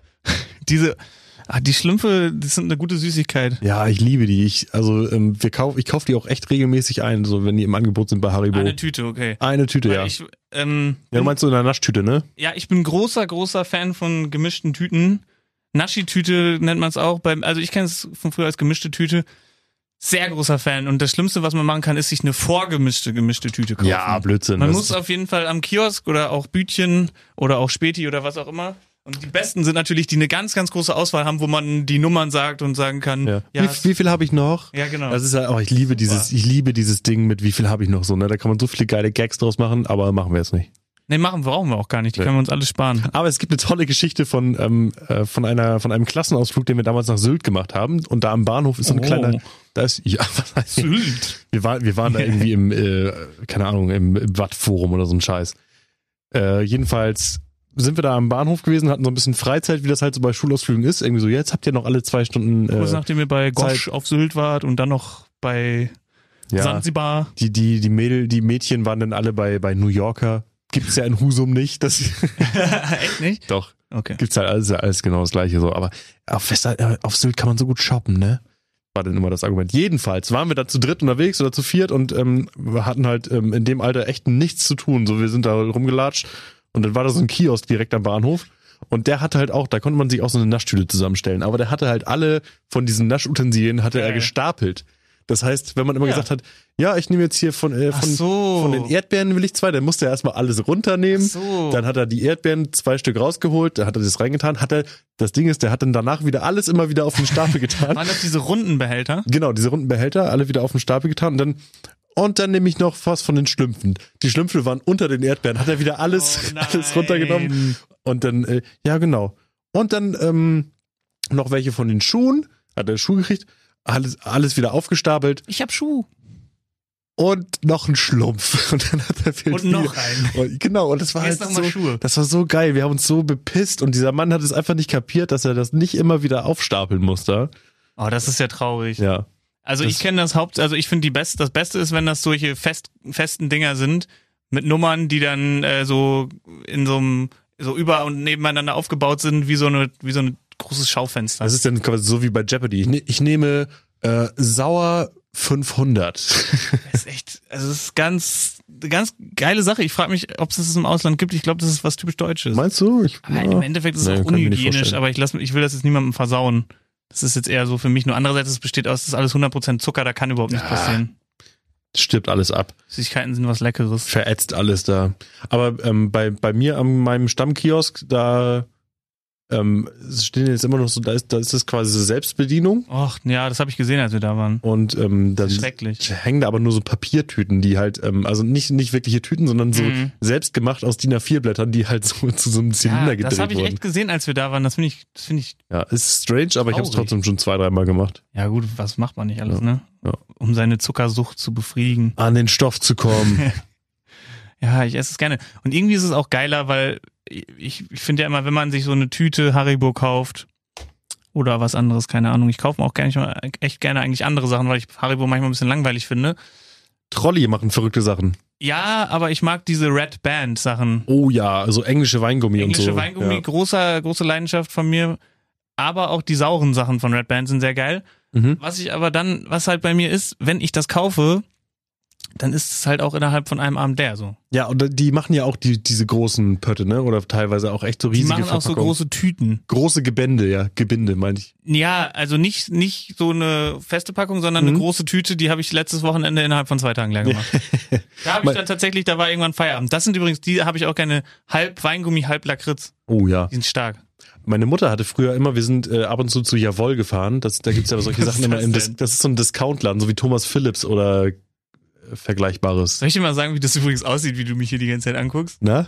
Diese, ah, die Schlümpfe, das sind eine gute Süßigkeit. Ja, ich liebe die. Ich, also, ähm, wir kauf, ich kaufe die auch echt regelmäßig ein, so wenn die im Angebot sind bei Haribo. Eine Tüte, okay. Eine Tüte, Weil ja. Ich, ähm, Ja, du meinst so in einer Naschtüte, ne? Ja, ich bin großer, großer Fan von gemischten Tüten. Naschi-Tüte nennt man es auch. Beim, also ich kenne es von früher als gemischte Tüte. Sehr großer Fan. Und das Schlimmste, was man machen kann, ist sich eine vorgemischte, gemischte Tüte kaufen. Ja, Blödsinn. Man Das muss ist- auf jeden Fall am Kiosk oder auch Bütchen oder auch Späti oder was auch immer. Und die besten sind natürlich, die eine ganz, ganz große Auswahl haben, wo man die Nummern sagt und sagen kann, Ja. ja, wie, wie viel habe ich noch? ja genau. Das ist ja, oh, ich liebe dieses, ich liebe dieses Ding mit wie viel habe ich noch so, ne? Da kann man so viele geile Gags draus machen, aber machen wir jetzt nicht. Nee, machen brauchen wir auch gar nicht. Die Nee. können wir uns alle sparen. Aber es gibt eine tolle Geschichte von, ähm, äh, von einer, von einem Klassenausflug, den wir damals nach Sylt gemacht haben. Und da am Bahnhof ist so ein Oh. kleiner, da ist, ja, was heißt Sylt. Wir waren, wir waren da irgendwie im, äh, keine Ahnung, im, im Wattforum oder so ein Scheiß. Äh, jedenfalls sind wir da am Bahnhof gewesen, hatten so ein bisschen Freizeit, wie das halt so bei Schulausflügen ist. Irgendwie so, jetzt habt ihr noch alle zwei Stunden, Kurz äh, nachdem ihr bei Gosch Zeit- auf Sylt wart und dann noch bei ja, Sansibar. die, die, die Mädel, die Mädchen waren dann alle bei, bei New Yorker. Gibt's ja in Husum nicht, das, Echt nicht? doch. Okay. Gibt's halt alles, alles genau das gleiche so. Aber auf, Wester, äh, auf Sylt kann man so gut shoppen, ne? war dann immer das Argument. Jedenfalls waren wir da zu dritt unterwegs oder zu viert und ähm, wir hatten halt ähm, in dem Alter echt nichts zu tun. So, wir sind da rumgelatscht und dann war da so ein Kiosk direkt am Bahnhof und der hatte halt auch, da konnte man sich auch so eine Naschtüte zusammenstellen, aber der hatte halt alle von diesen Naschutensilien hatte Geil. er gestapelt. Das heißt, wenn man immer Ja. gesagt hat, ja, ich nehme jetzt hier von, äh, Ach von, so. von den Erdbeeren will ich zwei, dann musste er erstmal alles runternehmen. Ach so. Dann hat er die Erdbeeren zwei Stück rausgeholt, dann hat er das reingetan, hat er, das Ding ist, der hat dann danach wieder alles immer wieder auf den Stapel getan. Waren das diese runden Behälter? Genau, diese runden Behälter, alle wieder auf den Stapel getan und dann, und dann nehme ich noch was von den Schlümpfen. Die Schlümpfe waren unter den Erdbeeren, hat er wieder alles, Oh nein. alles runtergenommen und dann, äh, ja genau. Und dann ähm, noch welche von den Schuhen, hat er Schuh gekriegt, alles, alles wieder aufgestapelt Ich hab Schuh. und noch ein Schlumpf. Und dann hat er viel Und noch einen. Und, genau, und das war Erst halt noch mal so, Schuhe. das war so geil. Wir haben uns so bepisst und dieser Mann hat es einfach nicht kapiert, dass er das nicht immer wieder aufstapeln musste. Oh, das ist ja traurig. Ja. Also Das- ich kenne das Haupt, also ich finde die best, das Beste ist, wenn das solche fest, festen Dinger sind mit Nummern, die dann äh, so in so einem so über und nebeneinander aufgebaut sind, wie so eine wie so ein großes Schaufenster. Das ist dann quasi so wie bei Jeopardy. Ich, ne, ich nehme äh, sauer fünfhundert. Das ist echt, also das ist ganz ganz geile Sache. Ich frage mich, ob es das im Ausland gibt. Ich glaube, das ist was typisch Deutsches. Meinst du? Ich, Aber im Endeffekt ist es Nee, auch kann ich mir nicht unhygienisch, vorstellen. aber ich lass, ich will das jetzt niemandem versauen. Das ist jetzt eher so für mich. Nur andererseits, es besteht aus, das ist alles hundert Prozent Zucker, da kann überhaupt nichts Ja. passieren. stirbt alles ab. Süßigkeiten sind was Leckeres. Verätzt alles da. Aber ähm, bei, bei mir an meinem Stammkiosk, da ähm, stehen jetzt immer noch so, da ist, da ist das quasi so Selbstbedienung Och, ja, das habe ich gesehen, als wir da waren. und ähm, dann Schrecklich. hängen da aber nur so Papiertüten, die halt, ähm, also nicht, nicht wirkliche Tüten, sondern so Mhm. selbst gemacht aus D I N A vier Blättern, die halt so zu so einem Zylinder Ja, gedreht das habe ich wurden. echt gesehen, als wir da waren. Das finde ich, das finde ich, Ja, ist strange, aber ich habe es Traurig. trotzdem schon zwei, dreimal gemacht. ja gut, was macht man nicht alles, Ja. ne? Ja. Um seine Zuckersucht zu befriedigen. An den Stoff zu kommen. Ja, ich esse es gerne. Und irgendwie ist es auch geiler, weil ich, ich finde ja immer, wenn man sich so eine Tüte Haribo kauft oder was anderes, keine Ahnung, ich kaufe mir auch gerne, echt gerne eigentlich andere Sachen, weil ich Haribo manchmal ein bisschen langweilig finde. Trolli machen verrückte Sachen. Ja, aber ich mag diese Red Band Sachen. Oh ja, also englische Weingummi Englische und so. Weingummi, Ja. großer, große Leidenschaft von mir. Aber auch die sauren Sachen von Red Band sind sehr geil. Mhm. Was ich aber dann, was halt bei mir ist, wenn ich das kaufe, dann ist es halt auch innerhalb von einem Abend leer so. Ja, und die machen ja auch die, diese großen Pötte, ne? Oder teilweise auch echt so Die riesige machen auch so Verpackungen. große Tüten. Große Gebände, ja. Gebinde, meine ich. Ja, also nicht, nicht so eine feste Packung, sondern eine Mhm. große Tüte, die habe ich letztes Wochenende innerhalb von zwei Tagen leer gemacht. Da habe ich Mein- dann tatsächlich, da war irgendwann Feierabend. Das sind übrigens, die habe ich auch gerne halb Weingummi, halb Lakritz. Oh ja. Die sind stark. Meine Mutter hatte früher immer, wir sind äh, ab und zu zu Jawohl gefahren. Das, da gibt's ja solche Was Sachen ist immer das im denn? Dis- Das ist so ein Discountladen, so wie Thomas Phillips oder äh, Vergleichbares. Soll ich dir mal sagen, wie das übrigens aussieht, wie du mich hier die ganze Zeit anguckst? Na?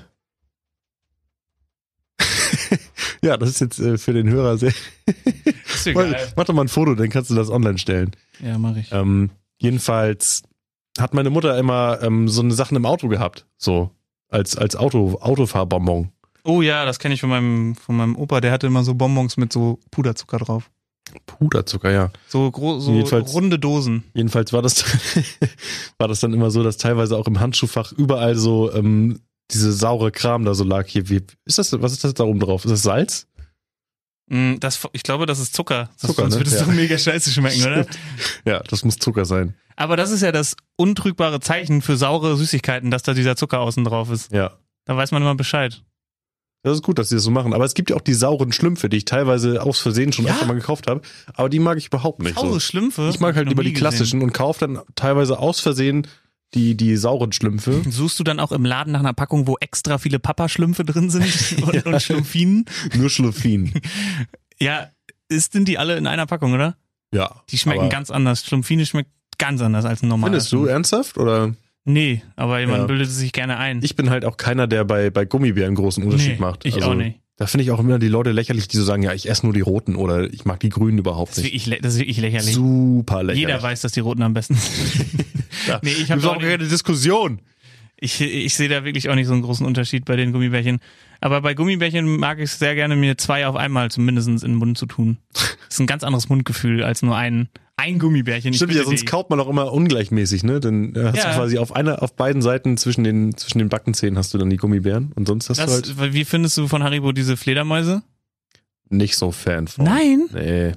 Ja, das ist jetzt äh, für den Hörer sehr. Ist egal. Mach doch mal ein Foto, dann kannst du das online stellen. Ja, mach ich. Ähm, jedenfalls hat meine Mutter immer ähm, so eine Sachen im Auto gehabt. So. Als, als Auto, Autofahrbonbon. Oh ja, das kenne ich von meinem, von meinem Opa, der hatte immer so Bonbons mit so Puderzucker drauf. Puderzucker, ja. So, gro so Jedenfalls- runde Dosen. Jedenfalls war das, war das dann immer so, dass teilweise auch im Handschuhfach überall so ähm, diese saure Kram da so lag. Hier, wie, ist das, was ist das da oben drauf? Ist das Salz? Mm, Das, ich glaube, das ist Zucker. Das, Zucker, sonst ne? würde es Ja. doch mega scheiße schmecken, oder? Ja, das muss Zucker sein. Aber das ist ja das untrügbare Zeichen für saure Süßigkeiten, dass da dieser Zucker außen drauf ist. Ja. Da weiß man immer Bescheid. Das ist gut, dass sie das so machen. Aber es gibt ja auch die sauren Schlümpfe, die ich teilweise aus Versehen schon Ja? öfter mal gekauft habe. Aber die mag ich überhaupt nicht. Saure So. Schlümpfe. Ich mag Hab halt noch lieber nie die klassischen und kaufe dann teilweise aus Versehen die, die sauren Schlümpfe. gesehen. Suchst du dann auch im Laden nach einer Packung, wo extra viele Papaschlümpfe drin sind und, Ja. und Schlumpfinen? Nur Schlumpfin. Ja, ist, sind die alle in einer Packung, oder? Ja. Die schmecken aber ganz anders. Schlumpfine schmeckt ganz anders als ein normaler. Findest du ernsthaft? Oder? Nee, aber man Ja. bildet es sich gerne ein. Ich bin halt auch keiner, der bei, bei Gummibären einen großen Unterschied Nee, macht. ich also, auch nicht. Da finde ich auch immer die Leute lächerlich, die so sagen, ja, ich esse nur die roten oder ich mag die grünen überhaupt Das ist nicht. wirklich, lä- das ist wirklich lächerlich. Super lächerlich. Jeder weiß, dass die Roten am besten sind. Ja. Nee, ich Gibt's habe auch keine Diskussion. Ich, ich sehe da wirklich auch nicht so einen großen Unterschied bei den Gummibärchen. Aber bei Gummibärchen mag ich es sehr gerne, mir zwei auf einmal zumindest in den Mund zu tun. Das ist ein ganz anderes Mundgefühl als nur ein, ein Gummibärchen. Ich Stimmt bitte ja, sonst dich. kaut man auch immer ungleichmäßig, ne? Dann äh, hast Ja. du quasi auf einer, auf beiden Seiten zwischen den, zwischen den Backenzähnen hast du dann die Gummibären und sonst hast du halt Das, wie findest du von Haribo diese Fledermäuse? nicht so Fan von. Nein. Nee.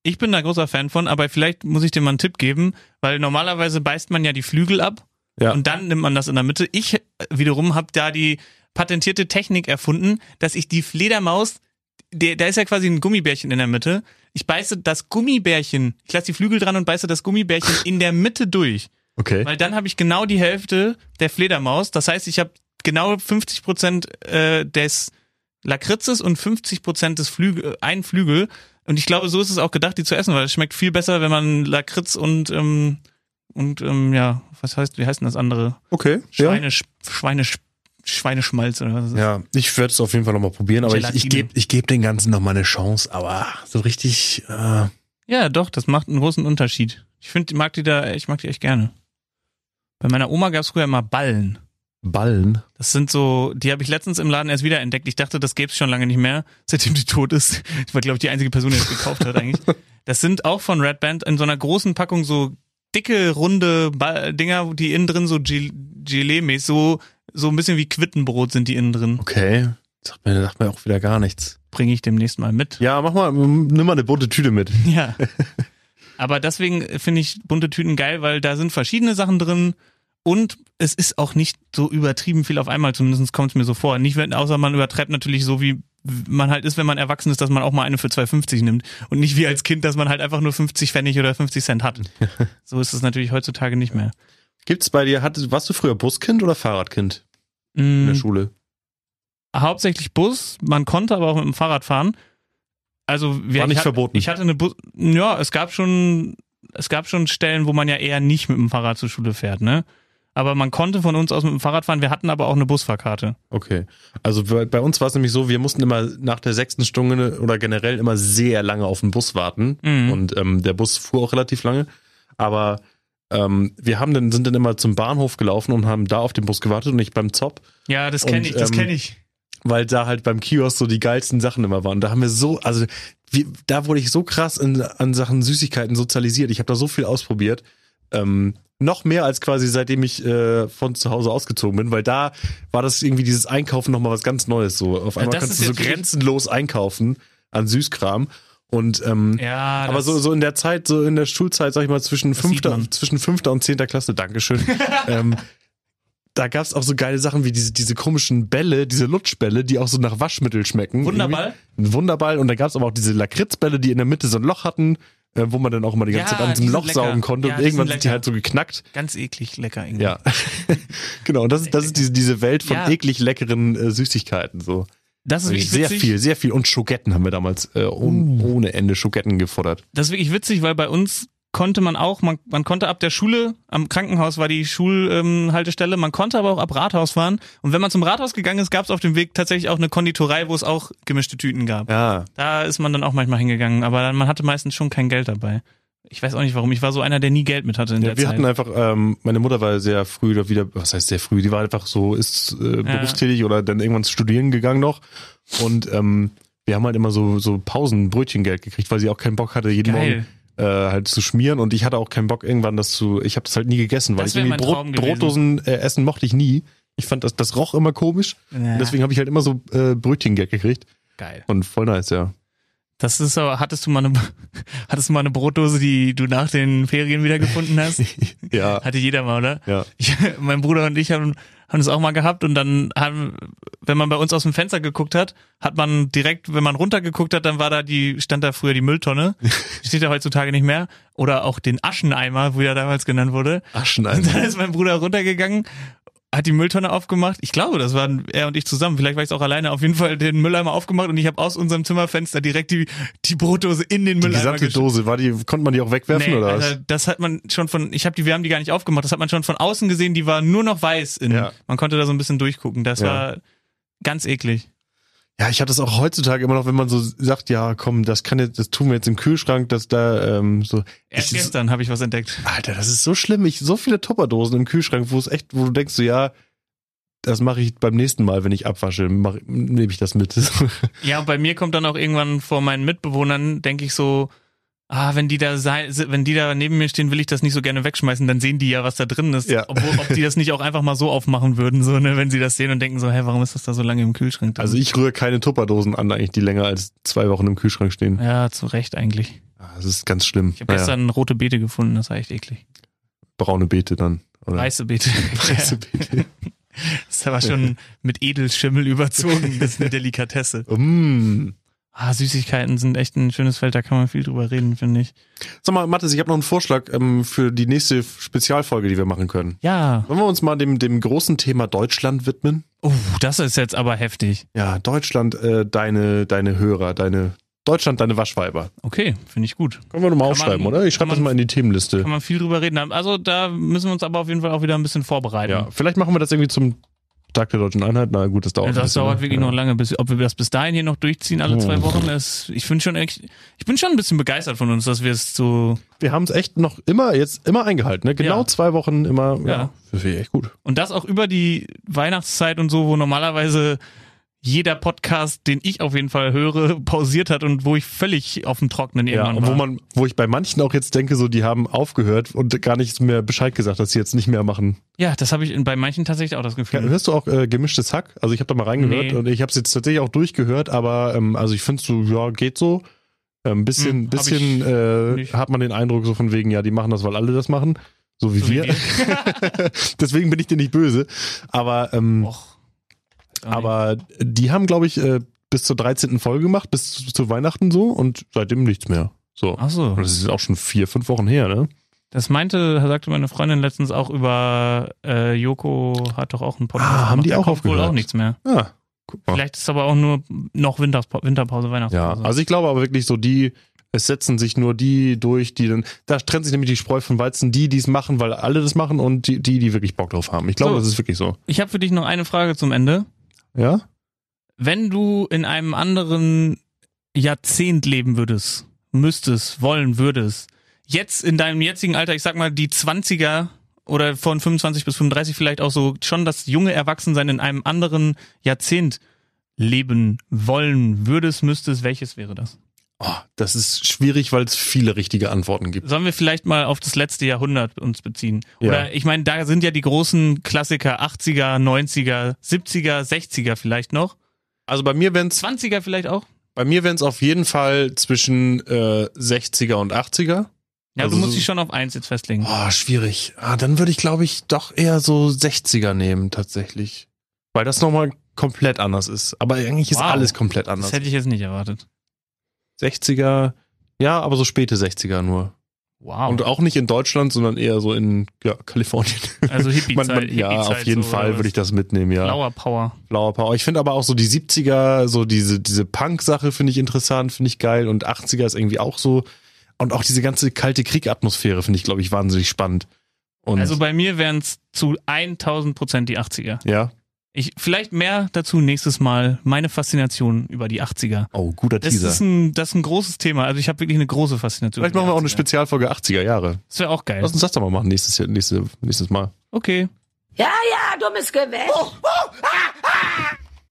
Ich bin da großer Fan von, aber vielleicht muss ich dir mal einen Tipp geben, weil normalerweise beißt man ja die Flügel ab Ja. und dann nimmt man das in der Mitte. Ich wiederum habe da die patentierte Technik erfunden, dass ich die Fledermaus, der, da ist ja quasi ein Gummibärchen in der Mitte, ich beiße das Gummibärchen, ich lasse die Flügel dran und beiße das Gummibärchen in der Mitte durch. Okay. Weil dann habe ich genau die Hälfte der Fledermaus. Das heißt, ich habe genau fünfzig Prozent äh, des Lakritzes und fünfzig Prozent des Flügel, ein Flügel. Und ich glaube, so ist es auch gedacht, die zu essen, weil es schmeckt viel besser, wenn man Lakritz und ähm, und ähm, ja, was heißt, wie heißt denn das andere? Okay. Schweine, Schweine, Schweineschmalz oder was ist das? Ja, ich werde es auf jeden Fall nochmal probieren, aber ich, ich Gelatine. gebe ich geb den Ganzen nochmal eine Chance, aber so richtig, äh, Ja, doch, das macht einen großen Unterschied. Ich finde, ich mag die da, ich mag die echt gerne. Bei meiner Oma gab es früher immer Ballen. Ballen. Das sind so, die habe ich letztens im Laden erst wieder entdeckt. Ich dachte, das gäbe es schon lange nicht mehr, seitdem die tot ist. Ich war, glaube ich, die einzige Person, die das gekauft hat eigentlich. Das sind auch von Red Band in so einer großen Packung so dicke, runde Ball- Dinger, die innen drin so Gel- Gelee-mäßig, so, so ein bisschen wie Quittenbrot sind die innen drin. Okay. Sagt mir, sagt mir auch wieder gar nichts. Bringe ich demnächst mal mit. Ja, mach mal, nimm mal eine bunte Tüte mit. Ja. Aber deswegen finde ich bunte Tüten geil, weil da sind verschiedene Sachen drin und es ist auch nicht so übertrieben viel auf einmal, zumindest kommt es mir so vor. Nicht, wenn, außer man übertreibt natürlich so, wie man halt ist, wenn man erwachsen ist, dass man auch mal eine für zwei fünfzig nimmt und nicht wie als Kind, dass man halt einfach nur fünfzig Pfennig oder fünfzig Cent hat. So ist es natürlich heutzutage nicht mehr. Gibt's bei dir, hat, warst du früher Buskind oder Fahrradkind in der Mm, Schule? hauptsächlich Bus, man konnte aber auch mit dem Fahrrad fahren. Also wir, War nicht ich hatte, verboten. Ich hatte eine Bus, ja, es gab schon, es gab schon Stellen, wo man ja eher nicht mit dem Fahrrad zur Schule fährt, ne? Aber man konnte von uns aus mit dem Fahrrad fahren, wir hatten aber auch eine Busfahrkarte. Okay. Also bei, bei uns war es nämlich so, wir mussten immer nach der sechsten Stunde oder generell immer sehr lange auf den Bus warten. Mhm. Und ähm, der Bus fuhr auch relativ lange. Aber ähm, wir haben dann, sind dann immer zum Bahnhof gelaufen und haben da auf den Bus gewartet und nicht beim Zopp, Ja, das kenne Und, ich, das ähm, kenne ich. weil da halt beim Kiosk so die geilsten Sachen immer waren. Da haben wir so, also wir, da wurde ich so krass in, an Sachen Süßigkeiten sozialisiert. Ich habe da so viel ausprobiert. Ähm, noch mehr als quasi seitdem ich äh, von zu Hause ausgezogen bin, weil da war das irgendwie dieses Einkaufen nochmal was ganz Neues. So auf einmal das kannst ist du so jetzt wirklich- grenzenlos einkaufen an Süßkram. Und ähm, Ja, aber das, so, so in der Zeit, so in der Schulzeit, sag ich mal, zwischen sieht fünfter, man. zwischen fünfter und zehnter Klasse, Dankeschön. ähm, da gab's auch so geile Sachen wie diese, diese komischen Bälle, diese Lutschbälle, die auch so nach Waschmittel schmecken. Wunderball? Irgendwie. Ein Wunderball. Und da gab's aber auch diese Lakritzbälle, die in der Mitte so ein Loch hatten, äh, wo man dann auch immer die ganze Ja, Zeit an diesem die sind Loch lecker. saugen konnte. Ja, und die irgendwann sind sind die lecker. halt so geknackt. ganz eklig lecker irgendwie. Ja. Genau. Und das, ist- das ist diese, diese Welt von Ja. eklig leckeren äh, Süßigkeiten. So. Das ist wirklich Sehr witzig. viel, sehr viel. Und Schoketten haben wir damals äh, ohne, ohne Ende Schoketten gefordert. Das ist wirklich witzig, weil bei uns konnte man auch, man, man konnte ab der Schule, am Krankenhaus war die Schulhaltestelle, ähm, Haltestelle, man konnte aber auch ab Rathaus fahren. Und wenn man zum Rathaus gegangen ist, gab es auf dem Weg tatsächlich auch eine Konditorei, wo es auch gemischte Tüten gab. Ja. Da ist man dann auch manchmal hingegangen, aber dann, man hatte meistens schon kein Geld dabei. Ich weiß auch nicht warum, ich war so einer, der nie Geld mit hatte in Ja, der wir Zeit. hatten einfach, ähm, meine Mutter war sehr früh da wieder, was heißt sehr früh, die war einfach so, ist äh, berufstätig oder dann irgendwann studieren gegangen noch. Und ähm, wir haben halt immer so, so Pausenbrötchengeld gekriegt, weil sie auch keinen Bock hatte, jeden Geil. Morgen äh, halt zu schmieren. Und ich hatte auch keinen Bock irgendwann das zu, ich habe das halt nie gegessen, weil Das ich wär irgendwie mein Traum Brot, gewesen. Brotdosen äh, essen mochte ich nie. Ich fand das, das roch immer komisch. Ja, Und deswegen habe ich halt immer so äh, Brötchengeld gekriegt. geil. Und voll nice, ja. Das ist aber, hattest du mal eine, hattest du mal eine Brotdose, die du nach den Ferien wiedergefunden hast? Ja. Hatte jeder mal, oder? Ja. Ich, mein Bruder und ich haben, haben es auch mal gehabt und dann haben, wenn man bei uns aus dem Fenster geguckt hat, hat man direkt, wenn man runtergeguckt hat, dann war da die, stand da früher die Mülltonne. Steht da heutzutage nicht mehr. Oder auch den Ascheneimer, wie er damals genannt wurde. Aschen Und dann einfach. ist mein Bruder runtergegangen, hat die Mülltonne aufgemacht. Ich glaube, das waren er und ich zusammen. Vielleicht war ich es auch alleine. Auf jeden Fall den Mülleimer aufgemacht und ich habe aus unserem Zimmerfenster direkt die, die Brotdose in den Die Mülleimer gesamte geschmissen. Dose, war die, konnte man die auch wegwerfen Nee, oder was? Alter, das hat man schon von, ich habe die, wir haben die gar nicht aufgemacht, das hat man schon von außen gesehen, die war nur noch weiß innen. Ja. Man konnte da so ein bisschen durchgucken, das Ja. war ganz eklig. Ja, ich hatte das auch heutzutage immer noch, wenn man so sagt, ja, komm, das kann jetzt, das tun wir jetzt im Kühlschrank, dass da ähm, so. Erst ich, gestern habe ich was entdeckt. Alter, das ist so schlimm. Ich so viele Tupperdosen im Kühlschrank, wo es echt, wo du denkst, so ja, das mache ich beim nächsten Mal, wenn ich abwasche, mach, nehme ich das mit. Ja, und bei mir kommt dann auch irgendwann vor meinen Mitbewohnern, denke ich so, ah, wenn die da sei, wenn die da neben mir stehen, will ich das nicht so gerne wegschmeißen, dann sehen die ja, was da drin ist. Ja. Obwohl, ob die das nicht auch einfach mal so aufmachen würden, so, ne, wenn sie das sehen und denken so, hä, warum ist das da so lange im Kühlschrank drin? Also ich rühre keine Tupperdosen an, eigentlich, die länger als zwei Wochen im Kühlschrank stehen. ja, zu Recht eigentlich. Das ist ganz schlimm. Ich habe Naja, gestern rote Beete gefunden, das war echt eklig. braune Beete dann. Oder? Weiße Beete. Weiße Beete. Das war schon mit Edelschimmel überzogen. Das ist eine Delikatesse. Mm. Ah, Süßigkeiten sind echt ein schönes Feld, da kann man viel drüber reden, finde ich. Sag mal, Mathis, ich habe noch einen Vorschlag ähm, für die nächste Spezialfolge, die wir machen können. Ja. Wollen wir uns mal dem, dem großen Thema Deutschland widmen? Oh, das ist jetzt aber heftig. Ja, Deutschland, äh, deine, deine Hörer, deine Deutschland, deine Waschweiber. Okay, finde ich gut. Können wir nochmal Kann aufschreiben, man- oder? Ich schreibe kann das man- mal in die Themenliste. Kann man viel drüber reden. Also da müssen wir uns aber auf jeden Fall auch wieder ein bisschen vorbereiten. Ja, vielleicht machen wir das irgendwie zum Tag der Deutschen Einheit. Na gut, das dauert ein Das bisschen, dauert ne? wirklich ja. noch lange, bis, ob wir das bis dahin hier noch durchziehen, alle zwei Oh. Wochen. Das, ich bin schon echt, ich bin schon ein bisschen begeistert von uns, dass wir es so, Wir haben es echt noch immer, jetzt immer eingehalten, ne? Genau Ja. zwei Wochen immer. Ja. Ja. Das finde ich echt gut. und das auch über die Weihnachtszeit und so, wo normalerweise jeder Podcast, den ich auf jeden Fall höre, pausiert hat und wo ich völlig auf dem Trocknen Ja, irgendwann und wo war. man, wo ich bei manchen auch jetzt denke, so, die haben aufgehört und gar nicht mehr Bescheid gesagt, dass sie jetzt nicht mehr machen. Ja, das habe ich in- bei manchen tatsächlich auch das Ja, Gefühl. hörst du auch äh, gemischtes Hack? Also ich habe da mal reingehört Nee. und ich habe es jetzt tatsächlich auch durchgehört, aber ähm, also ich finde so, ja, geht so. Ein bisschen, Hm, hab bisschen ich äh, nicht. hat man den Eindruck so von wegen, ja, die machen das, weil alle das machen. So wie So wie wir. Deswegen bin ich dir nicht böse. Aber, ähm, Och, aber die haben, glaube ich, äh, bis zur dreizehnten Folge gemacht, bis zu, zu Weihnachten so und seitdem nichts mehr. So. ach so. Und das ist auch schon vier, fünf Wochen her, ne? Das meinte, sagte meine Freundin letztens auch über äh, Joko hat doch auch einen Podcast. Ah, haben gemacht. die Da auch kommt wohl aufgehört? auch nichts mehr. Ah, guck mal. Vielleicht ist aber auch nur noch Winterspause, Winterpause, Ja, Weihnachtspause. also ich glaube aber wirklich so die, es setzen sich nur die durch, die dann, da trennt sich nämlich die Spreu vom Weizen, die, die es machen, weil alle das machen und die, die, die wirklich Bock drauf haben. Ich glaube, So. das ist wirklich so. Ich habe für dich noch eine Frage zum Ende. Ja? Wenn du in einem anderen Jahrzehnt leben würdest, müsstest, wollen würdest, jetzt in deinem jetzigen Alter, ich sag mal die zwanziger oder von fünfundzwanzig bis fünfunddreißig vielleicht auch so, schon das junge Erwachsensein in einem anderen Jahrzehnt leben wollen würdest, müsstest, welches wäre das? Oh, das ist schwierig, weil es viele richtige Antworten gibt. Sollen wir vielleicht mal auf das letzte Jahrhundert uns beziehen? Ja. Oder ich meine, da sind ja die großen Klassiker achtziger, neunziger, siebziger, sechziger vielleicht noch. Also bei mir wären es zwanziger vielleicht auch? bei mir wären's auf jeden Fall zwischen äh, sechziger und achtziger. Ja, Also du musst so- dich schon auf eins jetzt festlegen. Oh, schwierig. Ah, dann würde ich, glaube ich, doch eher so sechziger nehmen, tatsächlich. Weil das nochmal komplett anders ist. Aber eigentlich ist Wow. alles komplett Das anders. hätte ich jetzt nicht erwartet. sechziger, ja, aber so späte sechziger nur. Wow. Und auch nicht in Deutschland, sondern eher so in ja, Kalifornien. also Hippie-Zeit. Man, man, ja, Hippie-Zeit auf jeden so, Fall oder würde ich das mitnehmen, ja. Flower Power. Flower Power. Ich finde aber auch so die siebziger, so diese, diese Punk-Sache finde ich interessant, finde ich geil. Und achtziger ist irgendwie auch so. Und auch diese ganze kalte Krieg-Atmosphäre finde ich, glaube ich, wahnsinnig spannend. Und Also bei mir wären es zu tausend Prozent die achtziger. ja. Ich, vielleicht mehr dazu nächstes Mal. Meine Faszination über die achtziger. Oh, guter Das Teaser. ist ein, das ist ein großes Thema. Also ich habe wirklich eine große Faszination. Vielleicht über machen die wir auch eine achtziger. Spezialfolge achtziger Jahre. Das wäre auch geil. Lass uns das doch mal machen nächstes, Jahr, nächste, nächstes Mal. Okay. Ja, ja, dummes Gewäsch.